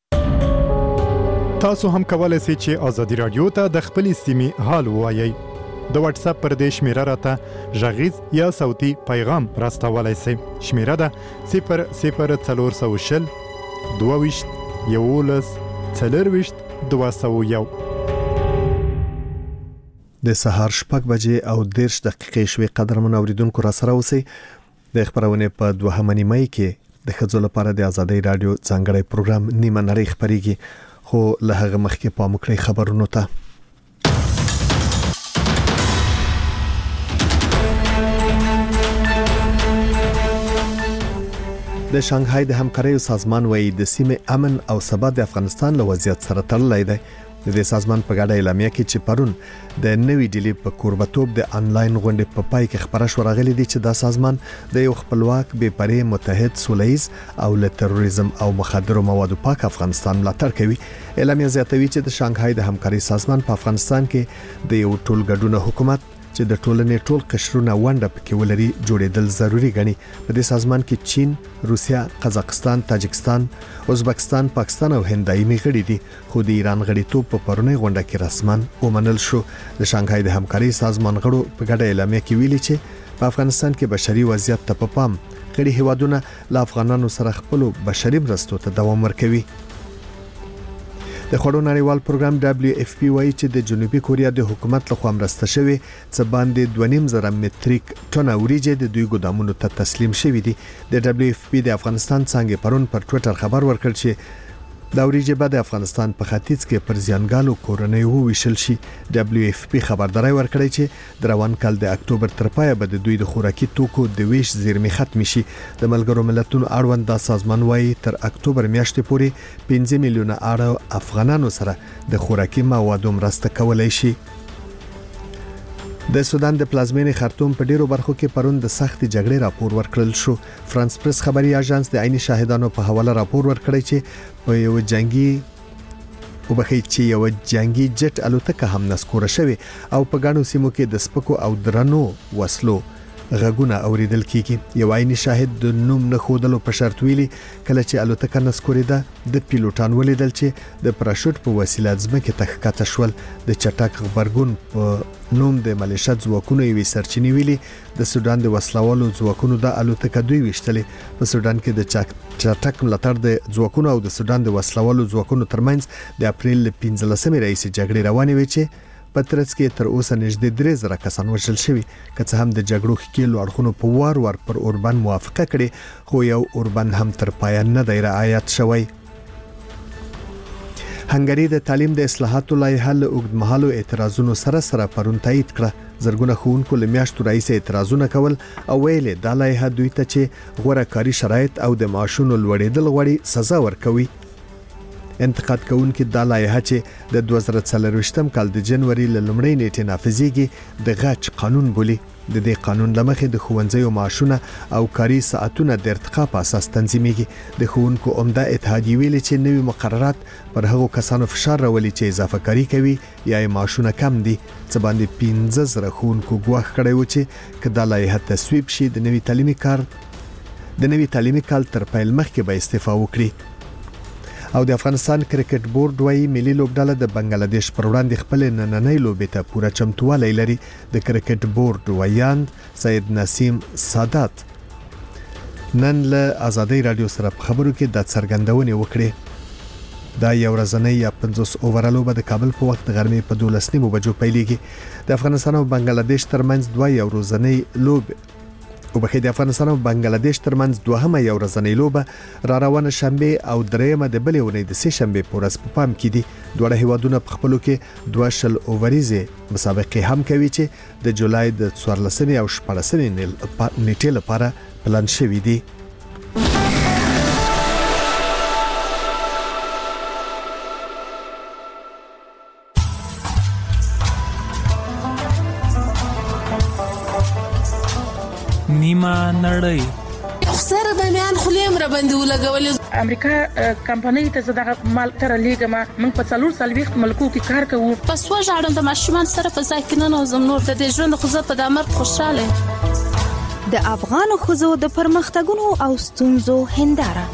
تاسو هم کولای شئ چې ازادي رادیو ته د خپل سیمې حال ووایئ. د واتس اپ پر دې شمیره راته غږیز یا صوتي پیغام راستولای شئ. شمیره ده 00420 22 11 د سهار 6 بجې او 10 دقیقې شوي قدرمن اوریدونکو را سره اوسئ. د خبرونه په 2 مې کې د ښځو لپاره د ازادۍ رادیو ځانګړی پروګرام نیمه نړۍ خبريږي، خو له هغه مخکې پام وکړئ خبرونو ته. د شانګهای د همکارۍ سازمان وایي د سیمې امن او ثبات د افغانستان له وضعیت سره تړلی دی. د دې سازمان په ګډه اعلامیه کې چې پرون د نوې ډیلي په کوربتوب د انلاین غونډې په پای کې خبره شو راغلي دي چې دا سازمان د یو خپلواک بې پرې متحد سولهییز او له تروریزم او مخدرو موادو پاک افغانستان ملاتړ کوي. اعلامیه زیاتوي چې د شانګهای د همکارۍ سازمان په افغانستان کې د یو ټولګډونه حکومت چې د ټولنې ټول قشرونه ونډه پکې ولري جوړېدل ضروری ګڼي. په دې سازمان کې چین، روسیا، قزاقستان، تاجکستان، ازبکستان، پاکستان او هند دایمي غړي دي، خو د ایران غړیتوب په پرونی غونډه کې رسماً ومنل شو. د شانګهای د همکارۍ سازمان غړو په ګډه اعلامیه کې ویلي چې په افغانستان کې بشري وضعیت ته په پام غړي هیوادونه له افغانانو سره خپل بشري مرستو ته دوام ورکوي. د خړو نړیوال پروګرام WFP وايي چې د جنوبي کوریا د حکومت لخوا مرسته شوی څه باندې 2.5 متریک ټن وریجې د دوی ګودامونو ته تسلیم شوې دي. د WFP د افغانستان څنګه پرون پر ټوئیټر خبر ورکړ چې دا وریجې به د افغانستان په ختیځ کې پر زیانګالو کورنۍ وویشل شي. WFP خبرداري ورکړی چې د روان کال د اکتوبر تر پایه به د دوی د خوراکي توکو د ویش زیرمې ختم شي. د ملګرو ملتونو اړوند دا سازمان وايي تر اکتوبر میاشتې پورې 15 میلیونه افغانانو سره د خوراکي موادو مرسته کولای شي. د سودان د پلازمینې خرطوم په ډیرو برخو کې پرون د سختي جګړې راپور ورکړل شو. فرانس پریس خبري اژانس د عیني شاهدانو په حواله راپور ورکړی چې یو جنگي جټ الوتکه هم نسکوره شوی او په ګڼو سیمو کې د سپکو او درنو وسلو غږونه اوریدل کیږي. یو عیني شاهد د نوم نه خودلو په شرط ویلي کله چې الوتکه نسکوریده د پیلوټان ولیدل چې د پراشوټ په وسیله ځمکې ته ښکته شول. د چټک خبرګون په نوم د ملیشیا ځواکونو یوې سرچینې ویلي د سودان د وسلوالو ځواکونو د الوتکه دوی وشتلې. په سودان کې د چټک ملاتړ د ځواکونو او د سودان د وسلوالو ځواکونو ترمنځ د اپریل 15 رئیس جګړې روانې وې چې په ترڅ کې تر اوسه نږدې 3000 کسان وژل شوي. که څه هم د جګړو ښکیلو اړخونو په وار پر اوربان موافقه کړې، خو یو اوربان هم تر پایه نه دی رعایت شوی. هنګری د تعلیم د اصلاحاتو لایحه له اوږدمهالو اعتراضونو سره پرون تایید کړه. زرګونه ښوونکو له میاشتو راهیسې اعتراضونه کول او ویل دا لایحه دوی ته چې غوره کاري شرایط او د معاشونو لوړېدل غواړي سزا ورکوي. انتقاد کوونکي دا لایحه چې د 2024 کال د جنوري له لومړۍ نیټې نافذېږي د غچ قانون بولي. د دې قانون لمخې د ښوونځیو معاشونه او کاري ساعتونه د ارتقا په اساس تنظیمېږي. د ښوونکو عمده اتحادیې ویلي چې نوي مقررات پر هغو کسانو فشار راولي چې اضافه کاری کوي یا معاشونه کم دي. څه باندې 15,000 ښوونکو ګواښ کړی و چې کله لایحه تصویب شي د نوي تعلیمي کال تر پیل مخکې به استعفا وکړي. او د افغانستان کرکټ بورډ وايي ملي لوبډله د بنگلاديش پر وړاندې خپل نننۍ لوبې ته پوره چمتووالی لري. د کرکټ بورډ ویاند سید نسیم سادات نن له ازادۍ رادیو سره په خبرو کې د څرګندونې وکړې. دا یو ورځنۍ یا 50 اوور لوبه د کابل په وخت غرمې په 12 بجو پیلېږي. د افغانستان او بنگلاديش ترمنځ یو ورځنۍ لوبه د افغانستان او بنگلاديش ترمنځ دوهمه یو ورځنۍ لوبه را روانه شنبه او دریمه د بلې ونې د سه شنبه په ورځ په پام کې دي. دواړه هیوادونه په خپلو کې 2 اووریزه مسابقې هم کوي چې د جولای د 14 او 16 نیټې لپاره پلان شوی دي. نیمه نړۍ سره د میان خلیم را باندې ولګول. امریکا کمپنۍ ته زده مال تر لیګما موږ په 4 ملکو کې کار کوو. پس وژاړم د ماشومان سره په ځای کې نه نوزم نور د ژوند خو زه په دامر خوشاله. د افغان خوځو د پرمختګونو او ستونزو هنداره.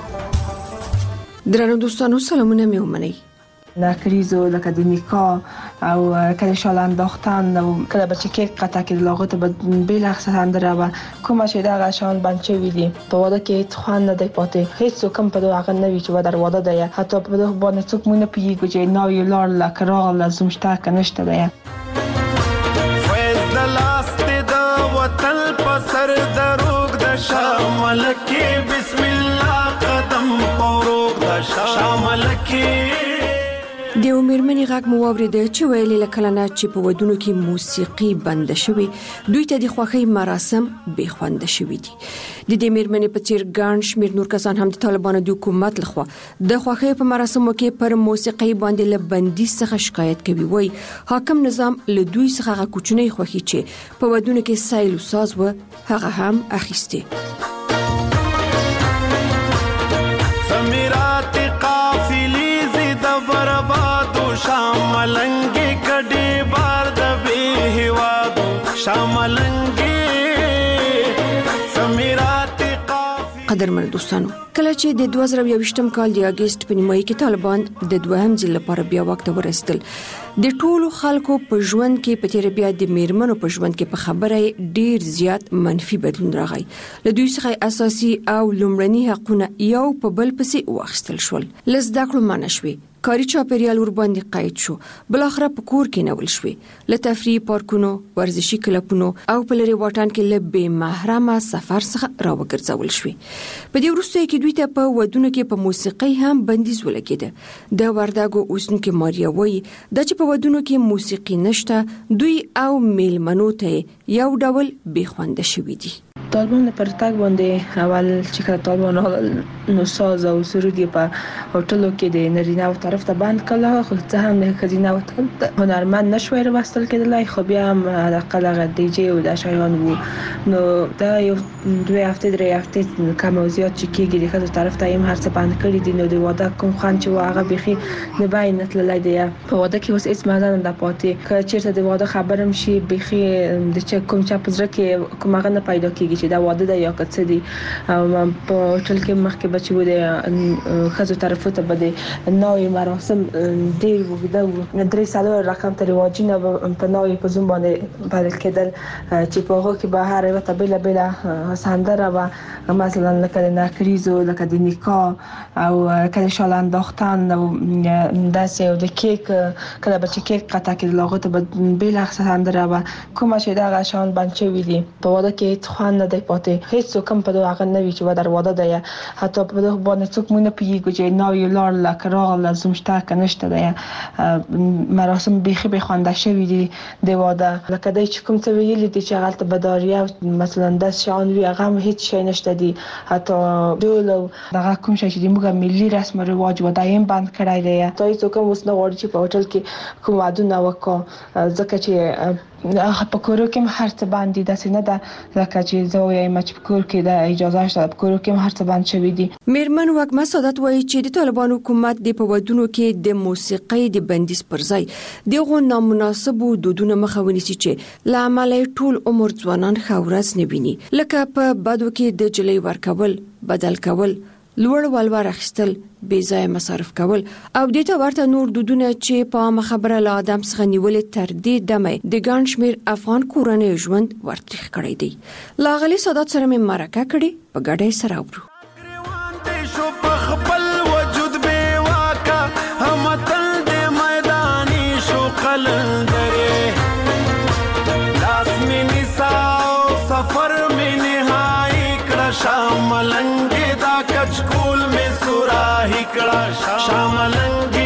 درنو دوستانو سلامونه مې ومنئ. لا کریزو لکه د نیکا او کله شال انداختن او کله به کیک قطع کړي لغت به بل سندره و کومه چې دا غشان بنچې ویلي په واده کې خوان نه دی پاتې هیڅ کوم په دغه نه وی چې در واده دی حتی په دغه باندې څوک مونږ نه پیږي چې نو یو لار لا کرا لازم شته کنيشته دی فیض د لاست د وطن په سر دروغ د شامل کې بسم الله قدم پروغ د شامل کې د میرمنې غږ مو واورید چې ویلي لکلنه چې په ودونو کې موسیقي بند شوی دوی ته د خوښۍ مراسم بې خوند شوی دي د دې میرمنې په څیر ګڼ شمېر نور کسان هم د طالبانو د حکومت لخوا د خوښۍ په مراسمو کې پر موسیقي باندې له بندیز څخه شکایت کوي وای حاکم نظام له دوی څخه غو کوچنی خوښي چې په ودونو کې سایل او ساز و هغه هم اخیسته شاملنګي کډي بار د به هوادو شاملنګي سمیرات قافي قدرمن دوستانو کله چې د 2021م کال د اگست په نیمایي کې طالبان د دوهم ځل لپاره بیا وخت ورسېدل د ټولو خلکو په ژوند کې په تیر بیا د میرمنو په ژوند کې په خبره ډیر زیات منفي بدلون راغی له دوی څخه اساسي او لومړني حقونه یو په بل پسې واخیستل شول لزدا کړو منشوي کاری چاپیریال ور باندې قید شو بل اخره په کور کې نول شوې ل تفریح پارکونو ورزشي کلبونو او په لري واټن کې ل بې محرمه سفر څخه راوګرځول شوې په دې وروسته کې دوی ته په ودونو کې په موسیقي هم بندیز ولګیده د ورداګو اوسنکې ماریا وایي د چې په ودونو کې موسیقي نشته دوی او میلمنو ته یو ډول بې خوند شوي دي طالبان پر تاګ باندې اول چې کله طالبان نو ساز او سرودي په هوټلو کې د نارینه او طرف ته بند کړه خو ځه هم د خزینه او هنرمند نشوي وروستل کېدلای خو بیا هم علاقه دی جی او د شایان وو نو دا یو 2 هفته 3 هفته کوم زیات چې کېږي د خزو طرف ته هم هر څه بند کړی دي نو د واده کوم خان چې هغه بيخي نه باید نتللای دی په واده کې اوس هیڅ مازه نه پاتې که چیرته د واده خبرم شي بيخي د چا کوم چا پزره کې کوم هغه نه پیدا کېږي چې دا واده دی یا کڅ دي په هوټل کې مخکې بچو د خزو طرف ته بده نوې مراسم ډیر وګړو درې ساده رقم ته رواجونه په نوې په زوم باندې بدل کېدل چې په هغه کې به هر یو ته بل سندره و مثلا لکه د ناکریزو لکه د نکاح او کله شال انداختن او داسې د کیک کله به کیک قطع کړي لغت به بل سندره و کومه چې دا غشان بنچې ویلي په واده کې خوان نه دی پاتې هیڅ کوم په دغه نه وی چې در واده دی حتی په دغه باندې څوک مونږ نه پیږي چې نو یو لار لا کرا لازم شته کنيشته دی مراسم بيخي به خوانده شوی دي د واده لکه د کوم څه ویلي دي چې غلط بداریه مثلا د شان وی هغه هیڅ شي نشته دي حتی ډول دغه کوم شي چې موږ ملي رسم او رواج و دایم بند کړای دی ته هیڅ کوم وسنه ورچ په هوټل کې کوم عادونه وکړه ځکه چې په کورو کې هر څه باندې داسې نه ده لکه چې زه یې مچ په کور کې د اجازه شته په کورو کې هر څه باندې شوی دي میرمن وګما سعادت وایي چې د طالبان حکومت د په ودونو کې د موسیقي د بندیز پر ځای دغه نامناسب دودونه مخاوني چې لامل ټول عمر ځوانان خورز نه ویني لکه په بدو کې د جلۍ ورکول بدل کول لوړ والوار اخیستل بې ځای مصرف کول او د ته ورته نور دودونه چې په خبره له ادم څخه نیولې تر دې دمه د ګڼ شمېر افغان کورنۍ ژوند ورتریخ کړی دی لاغلي سعادت سره مې مرکه کړي په ګډه سره وبرو خپل وجود به واکا هم تل د میداني شو قلندره لاس می نساو سفر می نهایی کړه شاملنګي دا کچکول می سوراهي کړه شاملنګي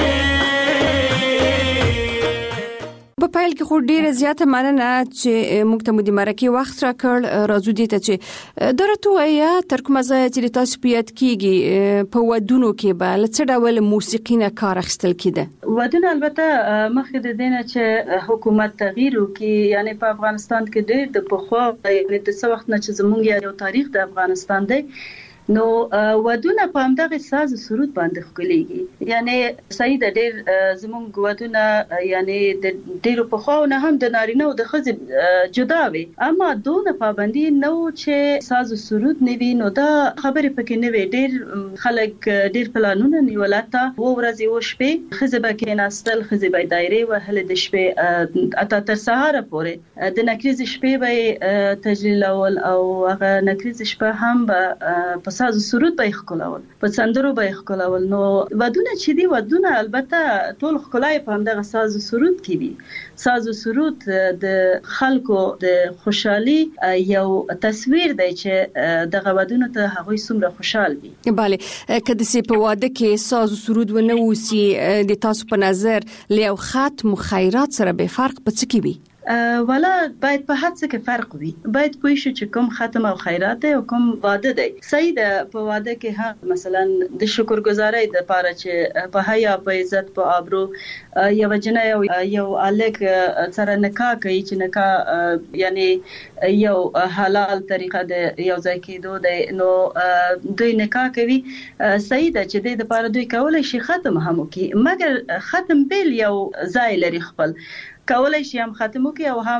په پایل کې خو ډیره زیاته مننه چې موږ ته مو د مرکه وخت راکړ راځو دي ته چې درته یا تر کومه ځای چې تاسو پیات کیږي په ودونو کې به لڅ ډول موسیقي نه کار اخیستل کیده ودونه البته مخکې د دینه چې حکومت تغییر وکړي یعنی په افغانستان کې ډېر د پخوا یعنی د څو وخت نه چې زمونږ یو تاریخ د افغانستان دی نو ودونه په همدغه ساز سرود باندې خولېږي. یعنی سید ډېر زمونږ ودونه یعنی د ډېرو په خواونه هم د نارینه او د ښځې جدا وي، اما دونه پابندي نو چې ساز سرود نه وي. نو دا خبرې پکې نه وي. ډېر خلک ډېر پلانونه نیولته و ورځې و شپې ښځې به کېناستل، ښځې به دایرې وهلې د شپې اته تر سهاره پورې د نکریز شپې به تجلیلول او هغه نکریز شپه هم به په ساز سرود به خکولول، په سندرو به خکولول. نو ودونه چې دی ودونه البته ټول خکلای په همدغه ساز سرود کې وي. ساز سرود د خلکو د خوشحالي یو تصویر دی چې دغه ودونه ته هغوی څومره خوشحال وي. بله کله چې په واده کې ساز سرود ونه وسی د تاسو په نظر له ختم خیرات سره به فرق په څه کې وي؟ ولا باید په هڅه کې فرق وي. باید پوه شو چې کوم ختم او خیرات دی او کوم واده دی. صحیح ده په واده کې هم مثلا د شکرګزارۍ د لپاره چې په حیا په عزت په آبرو یو جنای یو الک سره نکاح کوي چې نکاح یعنی یو حلال طریقه د یو ځای کېدو دی. نو دوی نکاح کوي. صحیح ده چې د لپاره دوی کولای شي ختم هم کوي، مګر ختم بیل یو ځای لري خپل کولای شي هم ختمو کې او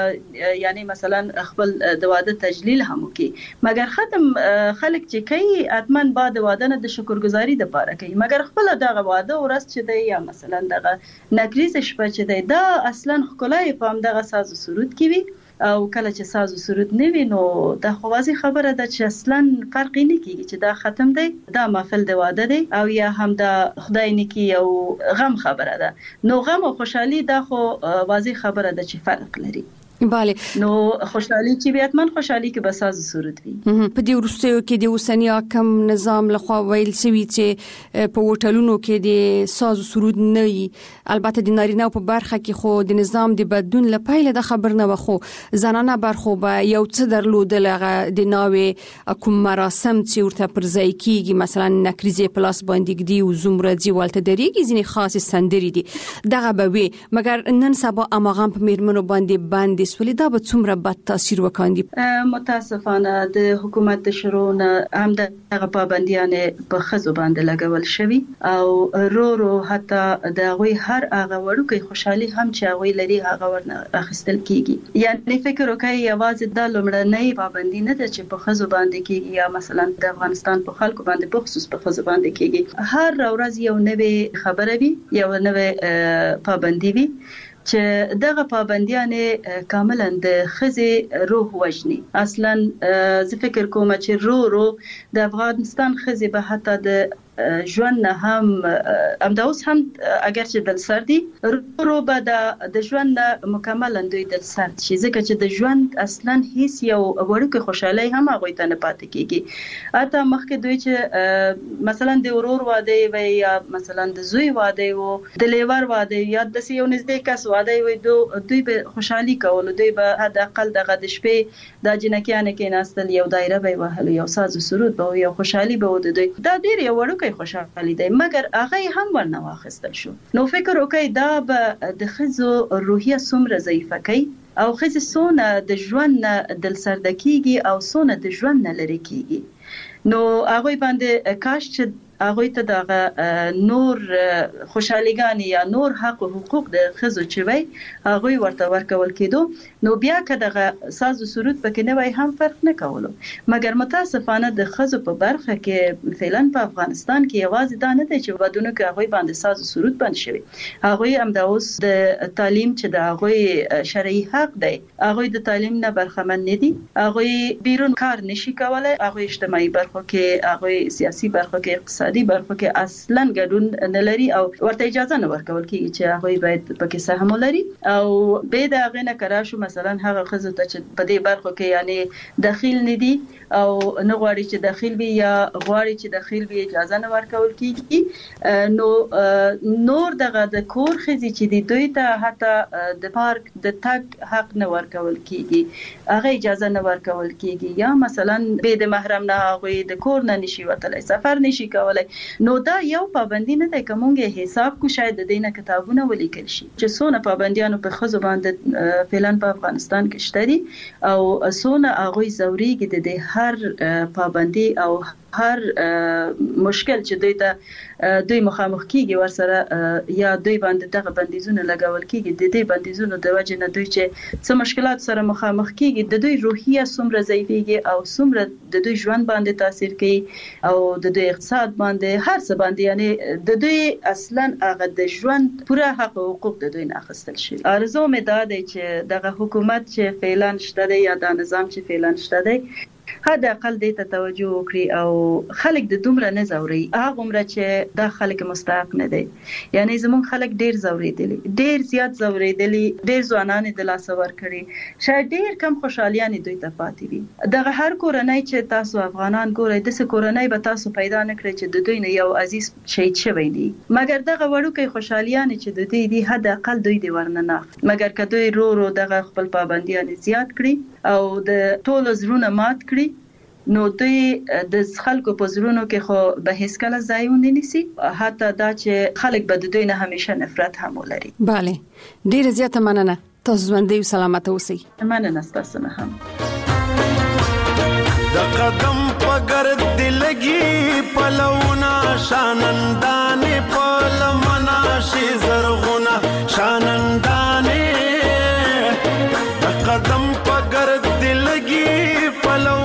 هم یعنی مثلا خپل د واده تجلیل هم کوي. مګر ختم خلک چې کوي اتمن بعد واده نه د شکرګزاري د پاره کوي، مګر خپل دغه واده ورځ چې دی یا مثلا دغه نکریز شپه چې دی دا اصلا خلای په هم دغه ساز سرود کې وي. او کله چې ساز سرود نه وي نو د خوازي خبره ده چې اصلا فرق نه کیږي چې دا ختم دی، دا محفل د واده دی او یا هم د خدای نکی او غم خبره ده. نو غم او خوشحالي دا خو واضح خبره ده چې فرق لري. بله نو خوشحالي چې بیاتمن خوشحالي کې بس ساز سرود وي. په دې ورستیو کې د اوسنی حکم نظام لخوا ویل شوی چې په هوټلونو کې د ساز سرود نه وي. البته د نارینه په برخه کې خو د نظام د بدلون لپاره د خبر نه وخو زنانه برخو به یو څه درلودل د ناوې کوم مراسم چې ورته پر ځای کیږي، مثلا نکریزه پلاس باندې دی او زمردي والته دریږي ځینې خاص سندري دي دغه به وي. مګر نن سبا اماغان په میرمنو باندې ولې دا به څومره بد تاثیر وکاندي؟ متاسفانه د حکومت د شروع هم دغه پابندیانه په خزو باندې لګول شوی او رو حتی د غوي هر هغه وړوکی خوشحالي هم چې غوي لري هغه ورنه اخیستل کیږي. یعنی فکر وکړئ یوازې د لومړنۍ پابندی نه ده چې په خزو باندې کیږي یا مثلا د افغانستان په خلکو باندې په خصوص په خزو باندې کیږي. هر ورځ یو نوې خبره وي، یو نوې پابندی وي چې دغه پابندیانه کاملا د خزي روح وجني. اصلا زه فکر کوم چې رو د افغانستان خزي به حتی د ژوند هم امداوس هم اگر چې دل سردي رو به د ژوند مکمل دوی دل سرد شي، ځکه چې د ژوند اصلا هیڅ یو وړوکی خوشحالي هم هغه ته نه پاتې کیږي. اته مخکې دوی چې مثلا د ورور واده وي یا مثلا د زوی واده وو د لیور واده یا د یو نږدې کس واده وي دوی به خوشحالي کول، دوی به حد اقل دغه د شپې د جنکیانه کې ناستل یو دایره به وهل یو ساز سرود به یو خوشحالي به ود دوی دا ډیر یو وړوکی خوشحالي دی، مګر هغه هم ورنه واخیستل شو. نو فکر وکړئ دا به د خزو روحیه څومره ضعیفه کوي او خزه سونه د ژوند دل سرد کیږي او سونه د ژوند نه لري کیږي. نو هغه باندې کاش چې هغه ته دغه نور خوشحاليګانی یا نور حق او حقوق د خزو چوي هغه ورته ورکول کېدو. نو بیا کداغه ساز سرود پکې نه وای هم فرق نه کولو. مګر متاسفانه د خزو په برخه کې فعلا په افغانستان کې یوازې دا نه دی چې ودونه کې هغه باندې ساز سرود باندې شوی. هغه هم د اوس د تعلیم چې د هغه شرعي حق دی، هغه د تعلیم نه برخمن نه دي، هغه بیرون کار نشي کولای، هغه اجتماعي برخه کې، هغه سیاسي برخه کې، اقتصادي برخه کې اصلا ګډون نه لري او ورته اجازه نه ورکول کیږي چې هغه باید پکې سهم ولري او به دا غنه کرا شو مثلا هغه خزه ته چې په دې برخه کې یعنی داخل نه دي او نه غواړي چې داخل وي یا غواړي چې داخل وي اجازه نه ورکول کیږي. نو نور دغه د کور خزي چې دی دوی ته حتی د پارک د تګ حق نه ورکول کیږي، هغه اجازه نه ورکول کیږي یا مثلا به د محرم نه هغه د کور نه نشي وتلای، سفر نشي کولای کولی. نو دا یو پابندي نه ده کومه حساب کو شاید د دینه کتابونه ولیکل شي چې څونه پابندیانو په خزو باندې فعلا په افغانستان کې شته دي او څونه هغه زوريږي د هر پابندي او هر مشکل چې دوی مخامخ کیږي ورسره یا دوی باندې دغه بندیزونه لګول کیږي د دې بندیزونو د وجه نه دوی چې څه مشکلات سره مخامخ کیږي د دوی روحیه څومره ضعیفيږي او څومره د دوی ژوند باندې تاثیر کوي او د دوی اقتصاد باندې هر څه باندې یعنی د دوی اصلا هغه د ژوند پوره حق او حقوق د دوی نه اخیستل شي. ارزو مې دا دی چې دغه حکومت چې فعلا شته دی یا د نظام چې فعلا شته دی حد اقل دې ته توجه وکړي او خلک د دومره نه زوري هغه عمره چې دا خلک مستحق نه دي. یعنی زمون خلک ډیر زوریدلي ډیر زیات زوریدلي ډیر ځوانان د لاس ور کړی شاید ډیر کم خوشالیان دوی ته پاتې دي. دغه هر کورنۍ چې تاسو افغانان ګورئ د څه کورنۍ به تاسو پیدا نکړئ چې د دوی نه یو عزیز شهید شوی دی مګر دغه وړوکی خوشالیان چې د دوی دی حد اقل دوی دی ورننه مګر که دوی رو دغه خپل پابندیان زیات کړي او د ټولو زړونه مات کړي نو دوی د خلکو په زړونو کې خو به هیڅ کله ځای ونه نیسي حتی دا چې خلک به د دوی نه همیشه نفرت هم ولري. bale ډیره زیاته مننه تاسو ژوندۍ او سلامت اوسئ. مننه تاسو نه هم. د قدم پګر دلګي پلونا شانندانه پلمنا شي زرغونه شانندانه د قدم پګر دلګي پلونا.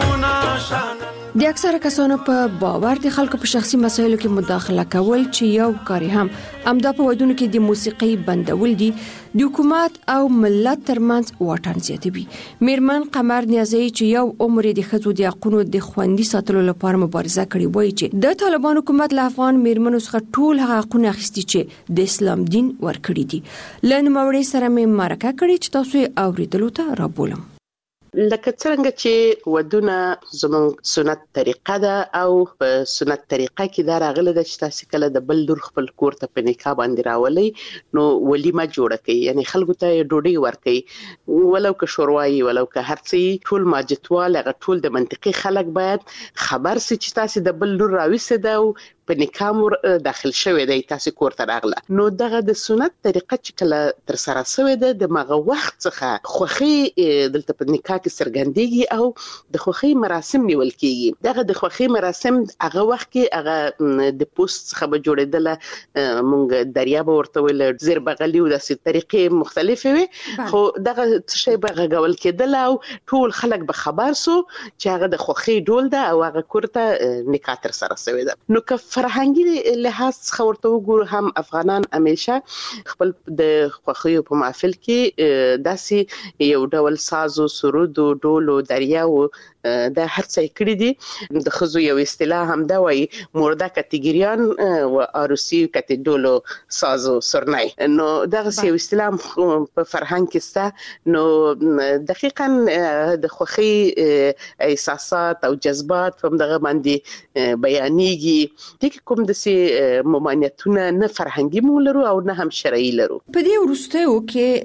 د اکثره کسانو په باور د خلکو په شخصي مسایلو کې مداخله کول چې یو کاری هم امدا په ودونو کې د موسیقي بندول دي د حکومت او ملت ترمنځ واټن زیاتوي. میرمن قمر نیازی چې یو عمر د ښځو د حقوقو د خوندي ساتلو لپاره مبارزه کړې وایي چې د طالبان حکومت له افغان میرمنو څخه ټول هغه حقوق اخیستي چې د اسلام دین ورکړي دي. لنډ موري سره مې مرکه کړې چې تاسو یې اوریدلو ته رابولم. لکه څنګه چې ودونه زموږ سنت طریقه ده او په سنت طریقه کې دا راغله د چې تاسو کله د بل لور خپل کور ته په نکاح باندې راولي نو ولیمه جوړه کوي یعنی خلکو ته ډوډۍ ورکوي ولو که شوروایي ولو که هرڅه ټول ماجتوال هغه ټول د منطقي خلک باید خبر سي چې تاسو د بل لور راويسه ده او په نکاح مور داخل شوی دی تاسو کور ته راغله نو دغه د سنت طریقه چې کله تر سره شوی ده د مغه وخت څخه خوخي دلته په نکاح کې سرګندېږي او د خوخي مراسم نیول کیږي دغه د خوخي مراسم هغه وخت کې هغه د پوسټ څخه به جوړېدل مونږ دریاب ورته ویل زیر بغلی او د طریقې مختلفه وي خو دغه شی به غوول کېدل او ټول خلک به خبر سو چې هغه د خوخي ډول ده او هغه کور ته نکاح تر سره شوی ده نو که فرهنګي لحاظ څخه ورته وګورو هم افغانان همیشه خپل د خوخیو په محفل کې داسې یو ډول ساز او سرود او ډول او دریا او د هر څه کړی دي د خزو یو اصطلاح هم دا وایي مرده کاتګریان او عروسي کاتډولو ساز او سرنای نو دغه یو اصطلاح په فرهنګ کې سته نو دقیقاً د خوخي احساسات او جذبات هم دغه باندې بیانېږي د کوم د سي ممانعتونه نه فرهنګي مولرو او نه هم شرعي لرو په دې ورستیو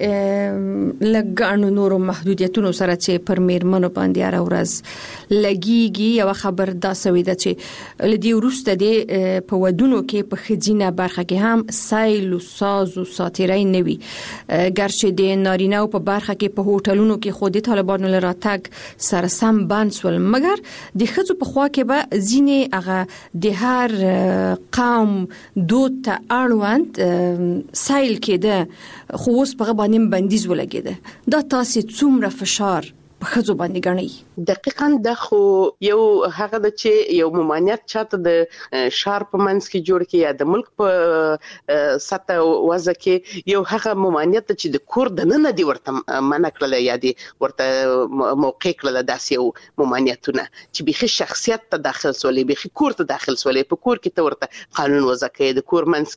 کې لګانو نورو محدودیتونو سره چې پر میرمنو باندې راورز لګيږي یو خبر دا سوي ده چې لدی ورسته دی په ودونو کې په خزینه برخه کې هم سایل او ساز او ساتیرای نوي ګرچې د نارینه او په برخه کې په هوټلونو کې خودي طالبانو لراتګ سره سم بانسول مګر د خزو په خوا کې به زینې هغه د هر قوم دود ته اړوند سایل کې ده خو اوس په باندې بندیز ولګیده دا تاسو څومره فشار په خزو باندې غني دقیقاً د خو یو هغه د چې یو ممانعت چاته د شار په منځ کې جوړ کې یا د ملک په سطح وضع کې یو هغه ممانعت چې د کور د نن دی ورته منع کړل یا دی ورته موقع کړل داسې یو ممانعتونه چې بيخي شخصیت ته داخل سولې بيخي کور ته داخل سولې په کور کې ته ورته قانون وضع کړي د کور منځ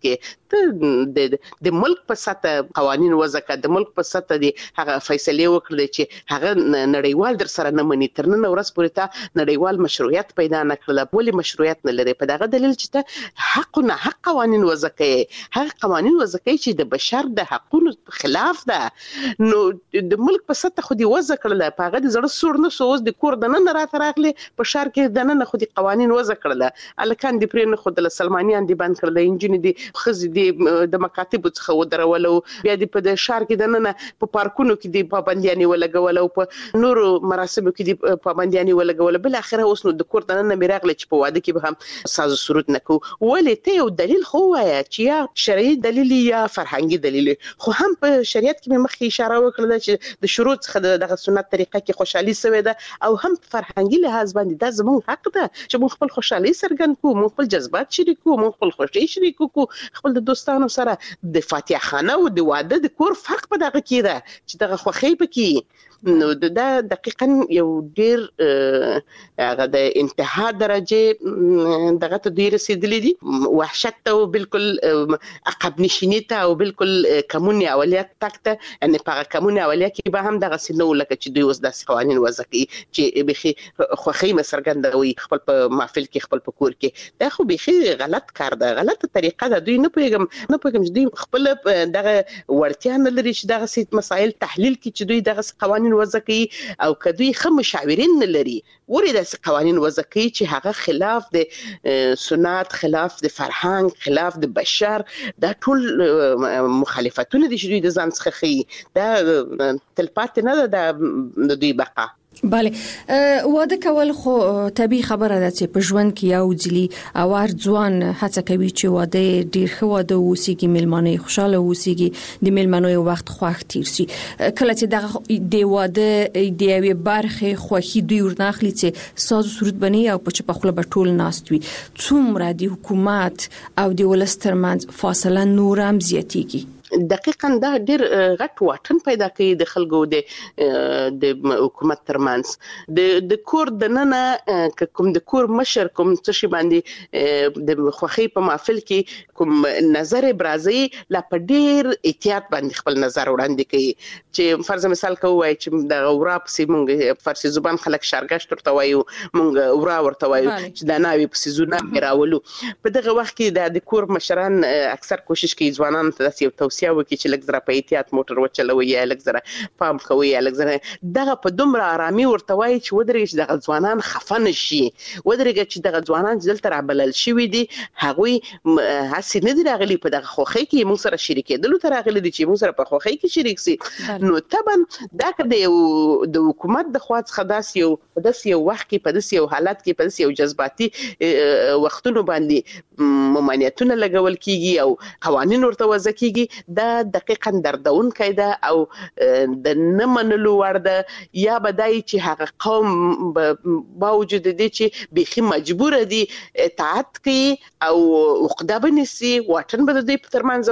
کې د ملک په سطح قوانين وضع کړي د ملک په سطح دی هغه فیصله وکړي چې هغه نړیوال در سره نه مني تر نن ورځ پورې ته نړیوال مشروعیت پیدا نه کړل. ولې مشروعیت نه لري؟ په دغه دلیل چې ته حق نه حق قوانين وضع کوي، هغه قوانين وضع کوي چې د بشر د حقوقو خلاف ده. نو د ملک په سطح خو دی وضع کړل، په هغه د زړه سور نه سوز د کور د نن راته راغلي په شهر کې د نن خو دی قوانين وضع کړل. الکان دی پرې نه خو د سلمانیان دی بند کړل، انجن دی خزي دی د مکاتب څخه ودرولو، بیا دی په شهر کې د نن په پارکونو کې دی پابندیانی ولګول او په نورو مراسمو کې دی پابندیانی ولګول. بل اخره اوس نو د کور د نن میراغله چې په واده کې به هم ساز سرود نکو. ولې ته یو دلیل خو وایا چې یا شرعي دلیل یا فرهنګي دلیل، خو هم په شریعت کې مخکې اشاره وکړه چې د شروع څخه د سنت طریقه کې خوشحالي سوي ده، او هم فرهنګي لحاظ باندې دا زموږ حق ده چې موږ خپل خوشحالي څرګند کړو، موږ خپل جذبات شریکو، موږ خپل خوشي شریکو کو، خپل د دوستانو سره د فاتحه خانه او د واده د کور فرق په دغه کې ده چې دغه خوخي پکې. نو دا دقیقاً یو ډیر هغه د انتها درجه دغه ته ډیر رسیدلی دي، وحشت ته بالکل عقب نشینی ته او بالکل کمونی اولیات تکته. یعنی په کمونی اولیات کې به هم دغه سينو لکه چې دوی اوس د قوانين وضع کوي چې بخي خوخي مسرګندوي خپل په محفل کې خپل په کور کې. دا خو بخي غلط کار ده، غلطه طریقه ده. دوی نه پوهیږم چې دوی خپل دغه ورتیا نه لري چې دغه سیت مسائل تحلیل کې چې دوی دغه قوانين وضع کوي، او کدوې خه مشاورین نه لري ورې د قوانين وضع کوي چې هغه خلاف د سنت، خلاف د فرهنګ، خلاف د بشر. دا ټول مخالفتونه دي چې دوی د ځان څخه خي. دا تلپات نه ده د دوی بقا. بله، واده کول خو طبيعي خبره ده چې په ژوند کې یو ځلی اوار ځوان هڅه کوي چې واده ډیر ښه واده وسیږي، ملمانه خوشاله وسیږي، د ملمانو یو وخت خوښ تیر شي. کله چې دغه د واده د یوې برخه خوښي دوی ورناخلي چې ساز سرود بني او په چپه خپل بټول ناست وي، څومره د حکومت او د ولس ترمنځ فاصله نور هم زیاتېږي. دقیقاً دا ډیر غټ واټن پیدا کوي د خلکو د حکومت ترمنځ. د کور د ننه کوم د کور مشر کوم څه شي باندې د خوخي په محفل کې کوم نظر برازي لا په ډیر احتیاط باندې خپل نظر وړاندې کوي. چې فرض مثال کوي چې د اورا په سیمونګ فارسی زبان خلک شارګشت ورته وایو، مونږ اورا ورته وایو چې د ناوي په سيزونه راولو. په دغه وخت کې د کور مشران اکثر کوشش کوي ځوانان ته داسې توصيه وکړي چې لږ زره په احتیاط موټر وچلوي، یا لږ زره پام کوي، یا لږ زره دغه په دومره آرامي ورته وایي چې ودرېږي چې دغه ځوانان خفه نشي، ودرېږي چې دغه ځوانان چې دلته رابلل شوي دي هغوی هسې نه دي راغلي په دغه خوښۍ کې موږ سره شریکېدلو ته راغلي دي چې موږ سره په خوښۍ کې شریک سي. نو طبعا دا که د حکومت د خوا څخه داسې یو وخت کې په داسې یو حالت کې په داسې یو جذباتي وختونو باندې ممانعتونه لګول کیږي او قوانین ورته وضع کیږي، دا دقیقاً دردونکی ده او د نه منلو وړ ده. یا بدای چې هغه قوم باوجود دي چې بيخي مجبور دي اطاعت کوي او عقده بنسي، واټن به د دې ترمنځ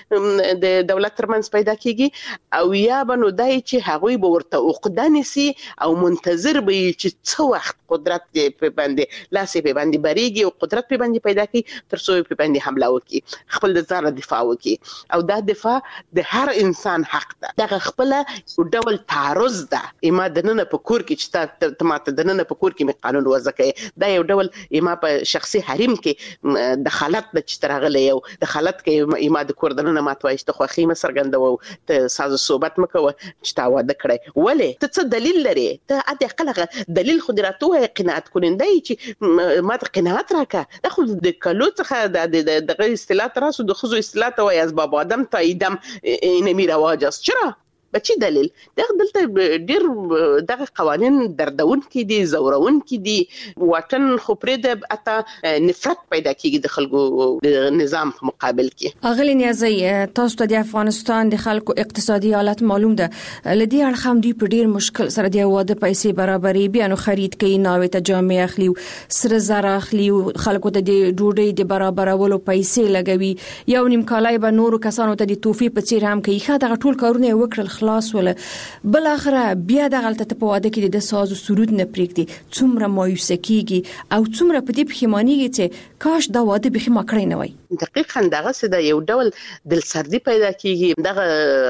او د دولت ترمنځ پیدا کیږي، او یا بنو دای چې هغه به ورته عقده نسي او منتظر به چې څو وخت قدرت په باندې لاسې په باندې بریږي او قدرت په باندې پیدا کوي تر څو په باندې حمله وکړي، خپل د ځان دفاع وکړي. او دا دفاع د هر انسان حق ده. دا خپل یو ډول تعرض ده. اما د نن په کور کې چې ته ماته د نن په کور کې می قانون وضع کوي، دا یو ډول اما په شخصي حریم کې دخالت د چترغله یو دخالت کې اما د کور د نن ماته وایي ته خوخي مسرګندو ته ساز صحبت مکو چې تا واده کړی. ولې ته څه دلیل لري؟ ته اته خلک دلیل خو دراتوه قناعت کولندای چې ماته قناعت راکا. دا خو د کلو څخه د غیر اصطلاح تراسو د خزو اصطلاح ته وایي از بابا آدم تا ایدم اینمی رواج است. چرا؟ به چی دلیل؟ دلته ډیر دغه قوانین دردون کې دي، زورون کې دي، واټن خو پرې د اته نفرت پیدا کیږي د خلکو د نظام په مقابل کې. اغلی نیازی تاسو ته د افغانستان د خلکو اقتصادي حالت معلوم ده، لدی اړخ هم دوی په ډیر مشکل سره د واده پیسې برابرې بیانو خرید کوي، ناوې ته جامې اخلي، سره زر اخلي، خلکو ته د ډوډۍ د برابرولو پیسې لګوي، یو نیم کالای به نورو کسانو ته د توفی په څیر هم کوي. خا دغه ټول کارونه وکړل خلاص ول بل اخره بیا د غلطه په واده کې د ساز او سرود نه پریږدي څومره مایوسه کیږي او څومره په دې پښیمانیږي چې کاش دا واده به ما کړی نه وای. دقیقاً دغه څه د یو ډول دلسردي پیدا کیږي. دغه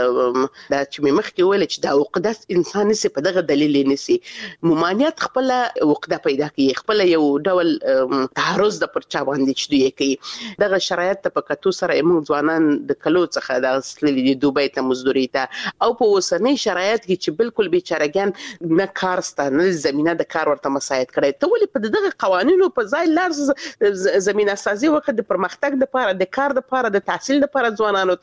د چې مخکې ویل چې د عقده انسان نسی په دغه دلیل نسی ممانعت خپل عقده پیدا کوي، خپل یو ډول تعرض د پرچا باندې چې دوی کوي. دغه شرایط په کتو سره موږ ځوانان د کلو څخه د اصلي د دوبۍ ته مزدوري ته او په اوسنۍ شرایط کې چې بالکل بیچارهګان نه کار ستانه زمينه د کار ورته مساعد کړي. ته ولې په دغه قوانینو په ځای لار زمينه سازي وخت د پرمختګ د لپاره د کار د لپاره د تحصیل د لپاره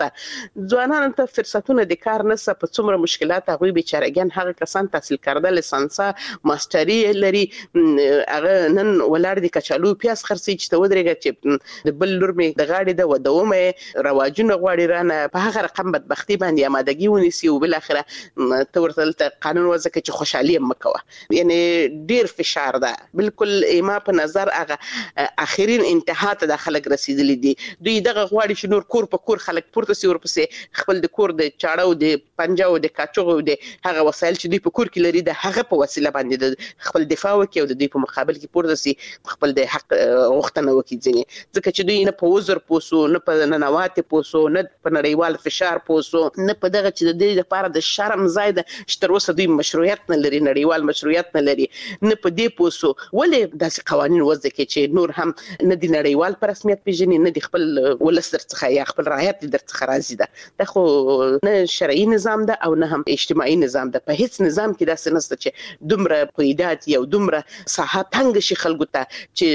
ځوانانو ته فرصتونه د کار نسه په څومره مشکلات هغه بیچارهګان هغه کسان تحصیل کړه لیسانسا ماستری لري هغه نن ولر دي کچالو پیاس خرسي چې ته ودرېږي چې د بل لور می د غاړي د ودومه رواجونه غواړي رانه په هغه رقم بدبختی باندې آمادګي ونیسي او بل اخره ته ورته قانون وځکه چې خوشحالي مکوه. یعنی ډیر فشار ده بالکل ما په نظر هغه اخرین انتها ته د خلک رسیدلی دي. دوی دغه غواړي چې نور کور په کور خلک پورته سي ورپسې خپل د کور د چاړو د پنجاو د کاچوغو د هغه وسایل چې دوی په کور کې لري د هغه په وسیله باندې د خپل دفاع وکړي او د دوی په مقابل کې پورته سي خپل د حق غوښتنه وکړي. ځکه چې دوی نه په وزر پوسو نه په ننوات پوسو نه په نړیوال فشار پوسو نه په دغه چې د دې لپاره د شرم ځای د شتر وسه دوی مشروعیت نه لري، نړیوال مشروعیت نه لري، نه په دې پوسو ولې داسې قوانين وځي چې نور هم نه د نړیوال پر رسمیت پیژني نه د خپل ولستر څخه یا خپل رعایت در څخه راځي. ده خو نه شرعي نظام ده او نه هم اجتماعي نظام ده. په هیڅ نظام کې داسې نشته چې دومره قیدات یا دومره ساحه تنگ شي خلکو ته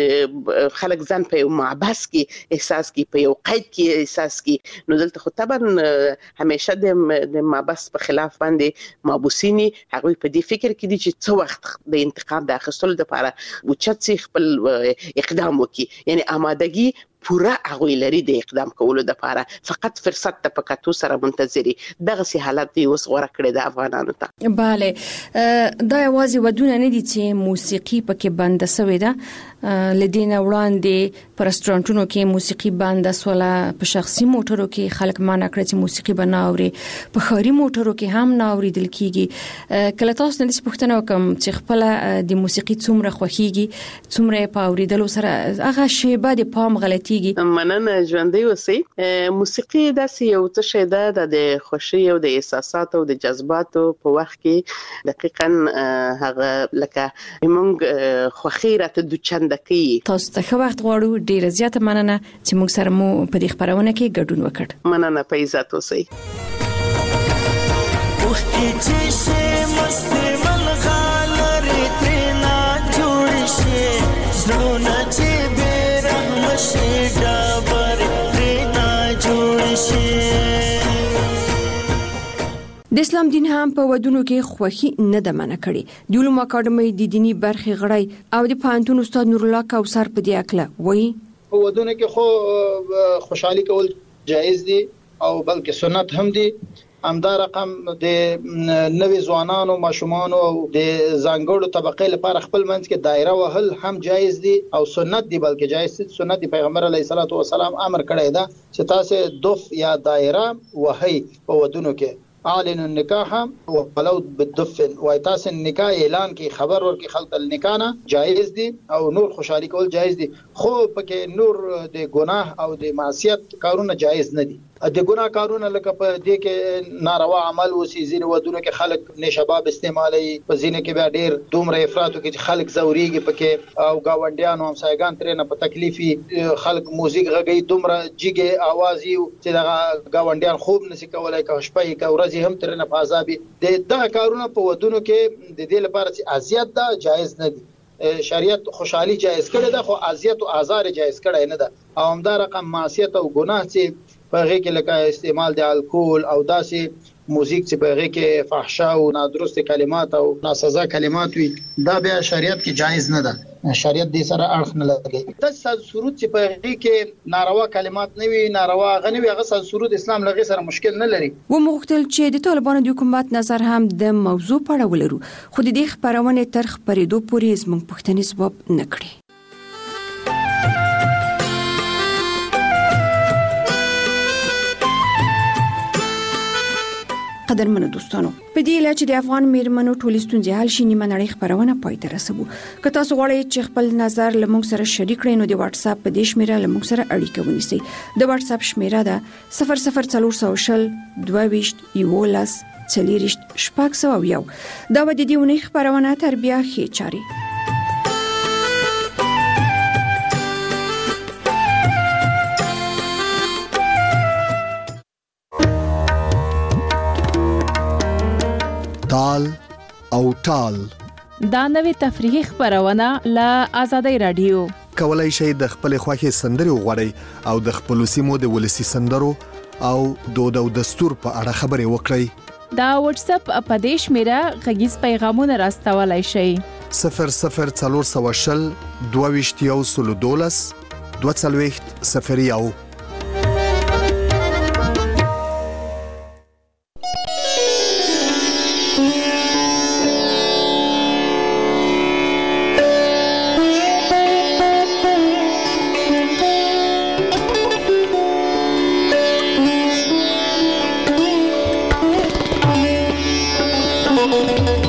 چې خلک ځان په یو معبس کې احساس کوي، په یو قید کې احساس کوي. نو دلته خو طبعا همیشه د معبس په خلاف باندې مابوسینی هغه په دې فکر کې دي چې څو وخت د انتقام د اخیستلو لپاره اوچت سي خپل اقدام وکړي. یعنی آمادګي پورا هغه لري د اقدام کولو لپاره، فقط فرصت ته پکاتو سره منتظري. دغه سي حالت دی اوس غوړه کړی د افغانانو ته. bale دا یوازې ودونه نه دي چې موسیقي پکې بند شوې ده. لدينا وړاندې په رستورانتونو کې موسیقي بند سوله، په شخصي موټرو کې خلک مانع کړی چې موسیقي بناوري، په خاري موټرو کې هم ناوري دل کیږي. کله تاسو نه پوښتنه وکم چې خپل د موسیقي څومره خوخيږي، څومره په اوریدلو سره هغه شی بعد پام غلطي مننه ژوندۍ اوسئ. موسیقي داسې یو څه شی ده د خوښۍ او د احساساتو او د جذباتو په وخت کې دقیقاً هغه لکه موږ خوښي راته د چنده کوي. تاسو ته ښه وخت غواړو. ډیره زیاته مننه چې موږ سره مو په دې خبرونه کې ګډون وکړ. مننه په عزت اوسئ. د اسلام دین هم په ودونو کې خوخي نه د منع کړي. د علوم اکاډمي د دینی برخې غړی او د پانتون استاد نور الله کوثر په دې اکله وایي په ودونو کې خو خوشحالي کول جایز دي او بلکې سنت هم دي. همدا رقم د نوې ځوانانو ماشومانو او د ځانګړو طبقې لپاره خپل منځ کې دایره وهل هم جایز دي او سنت دي، بلکې جایز دي. سنت دی پیغمبر علیه الصلاۃ والسلام امر کړی دا چې تاسو دف یا دایره وهي په ودونو کې. اعلن النکاح ولو بالدف، وای تاسو نکاح اعلان کی خبر ورکی خلق النکاح نه جایز دي او نور خوشحالي کول جایز دي، خو پکې نور د ګناه او د معصیت کارونه جایز نه دي. د ګناه کارونه لکه په دې کې ناروا عمل وسی، ځینې ودونو کې خلک نشباب استعمالي، په ځینې کې بیا ډیر دومره افراط کې خلک زوريږي پکې او گاونډیانو هم سایګان ترنه په تکلیفي خلک موزیک غږی دومره جګه आवाज یو چې دا گاونډیان خوب نسی کولای که شپه کې ورځي هم ترنه په عذاب دي. دا کارونه په ودونو کې د دې لپاره چې اذیت دا جایز نه دي. شریعت خوشحالي جایز کړی ده خو اذیت او آزار جایز کړی نه ده. او همدا رقم معصیت او ګناه چې په هغه کې لکه استعمال د الکول او داسې موزیک چې په هغه کې فحشا او نادرست کلمات او ناسزا کلمات وي، دا بیا شریعت کې جایز نه ده. شریعت دې سره اړخ نه لګي. د سرود چې په هغه کې ناروا کلمات نه وي، ناروا غنوي، هغه سرود اسلام لغې سره مشکل نه لري. و مغتل چې د طالبانو د حکومت نظر هم د موضوع په اړه ولرو، خو د دې خبرونه تر خبرېدو پورې زموږ پوښتنې ځواب نه کړي. قدرمنو دوستانو په دې لاره چې د افغان میرمنو ټولې ستونزې حل شي نیمه نړۍ خبرونه پای ته رسوو که تاسو غواړئ چې خپل نظر له موږ سره شریک کړئ نو د واتس اپ په دې شمیره له موږ سره اړیکه ونیسئ د واتس اپ شمیره ده 00400 22 11 40 شپږ دا و د دې ونې خبرونه تربیه خې چاري تال او ټال دا نوې تفریحي خبرونه له آزادۍ رادیو کولای شئ د خپل خوښي سندري وغوړئ او د خپل سیمو د ولسی سندرو او دود او دستور په اړه خبري وکړئ دا واتس اپ په دې شمیره غږیز پیغامونه راستولای شئ 00400 22 22 Thank you.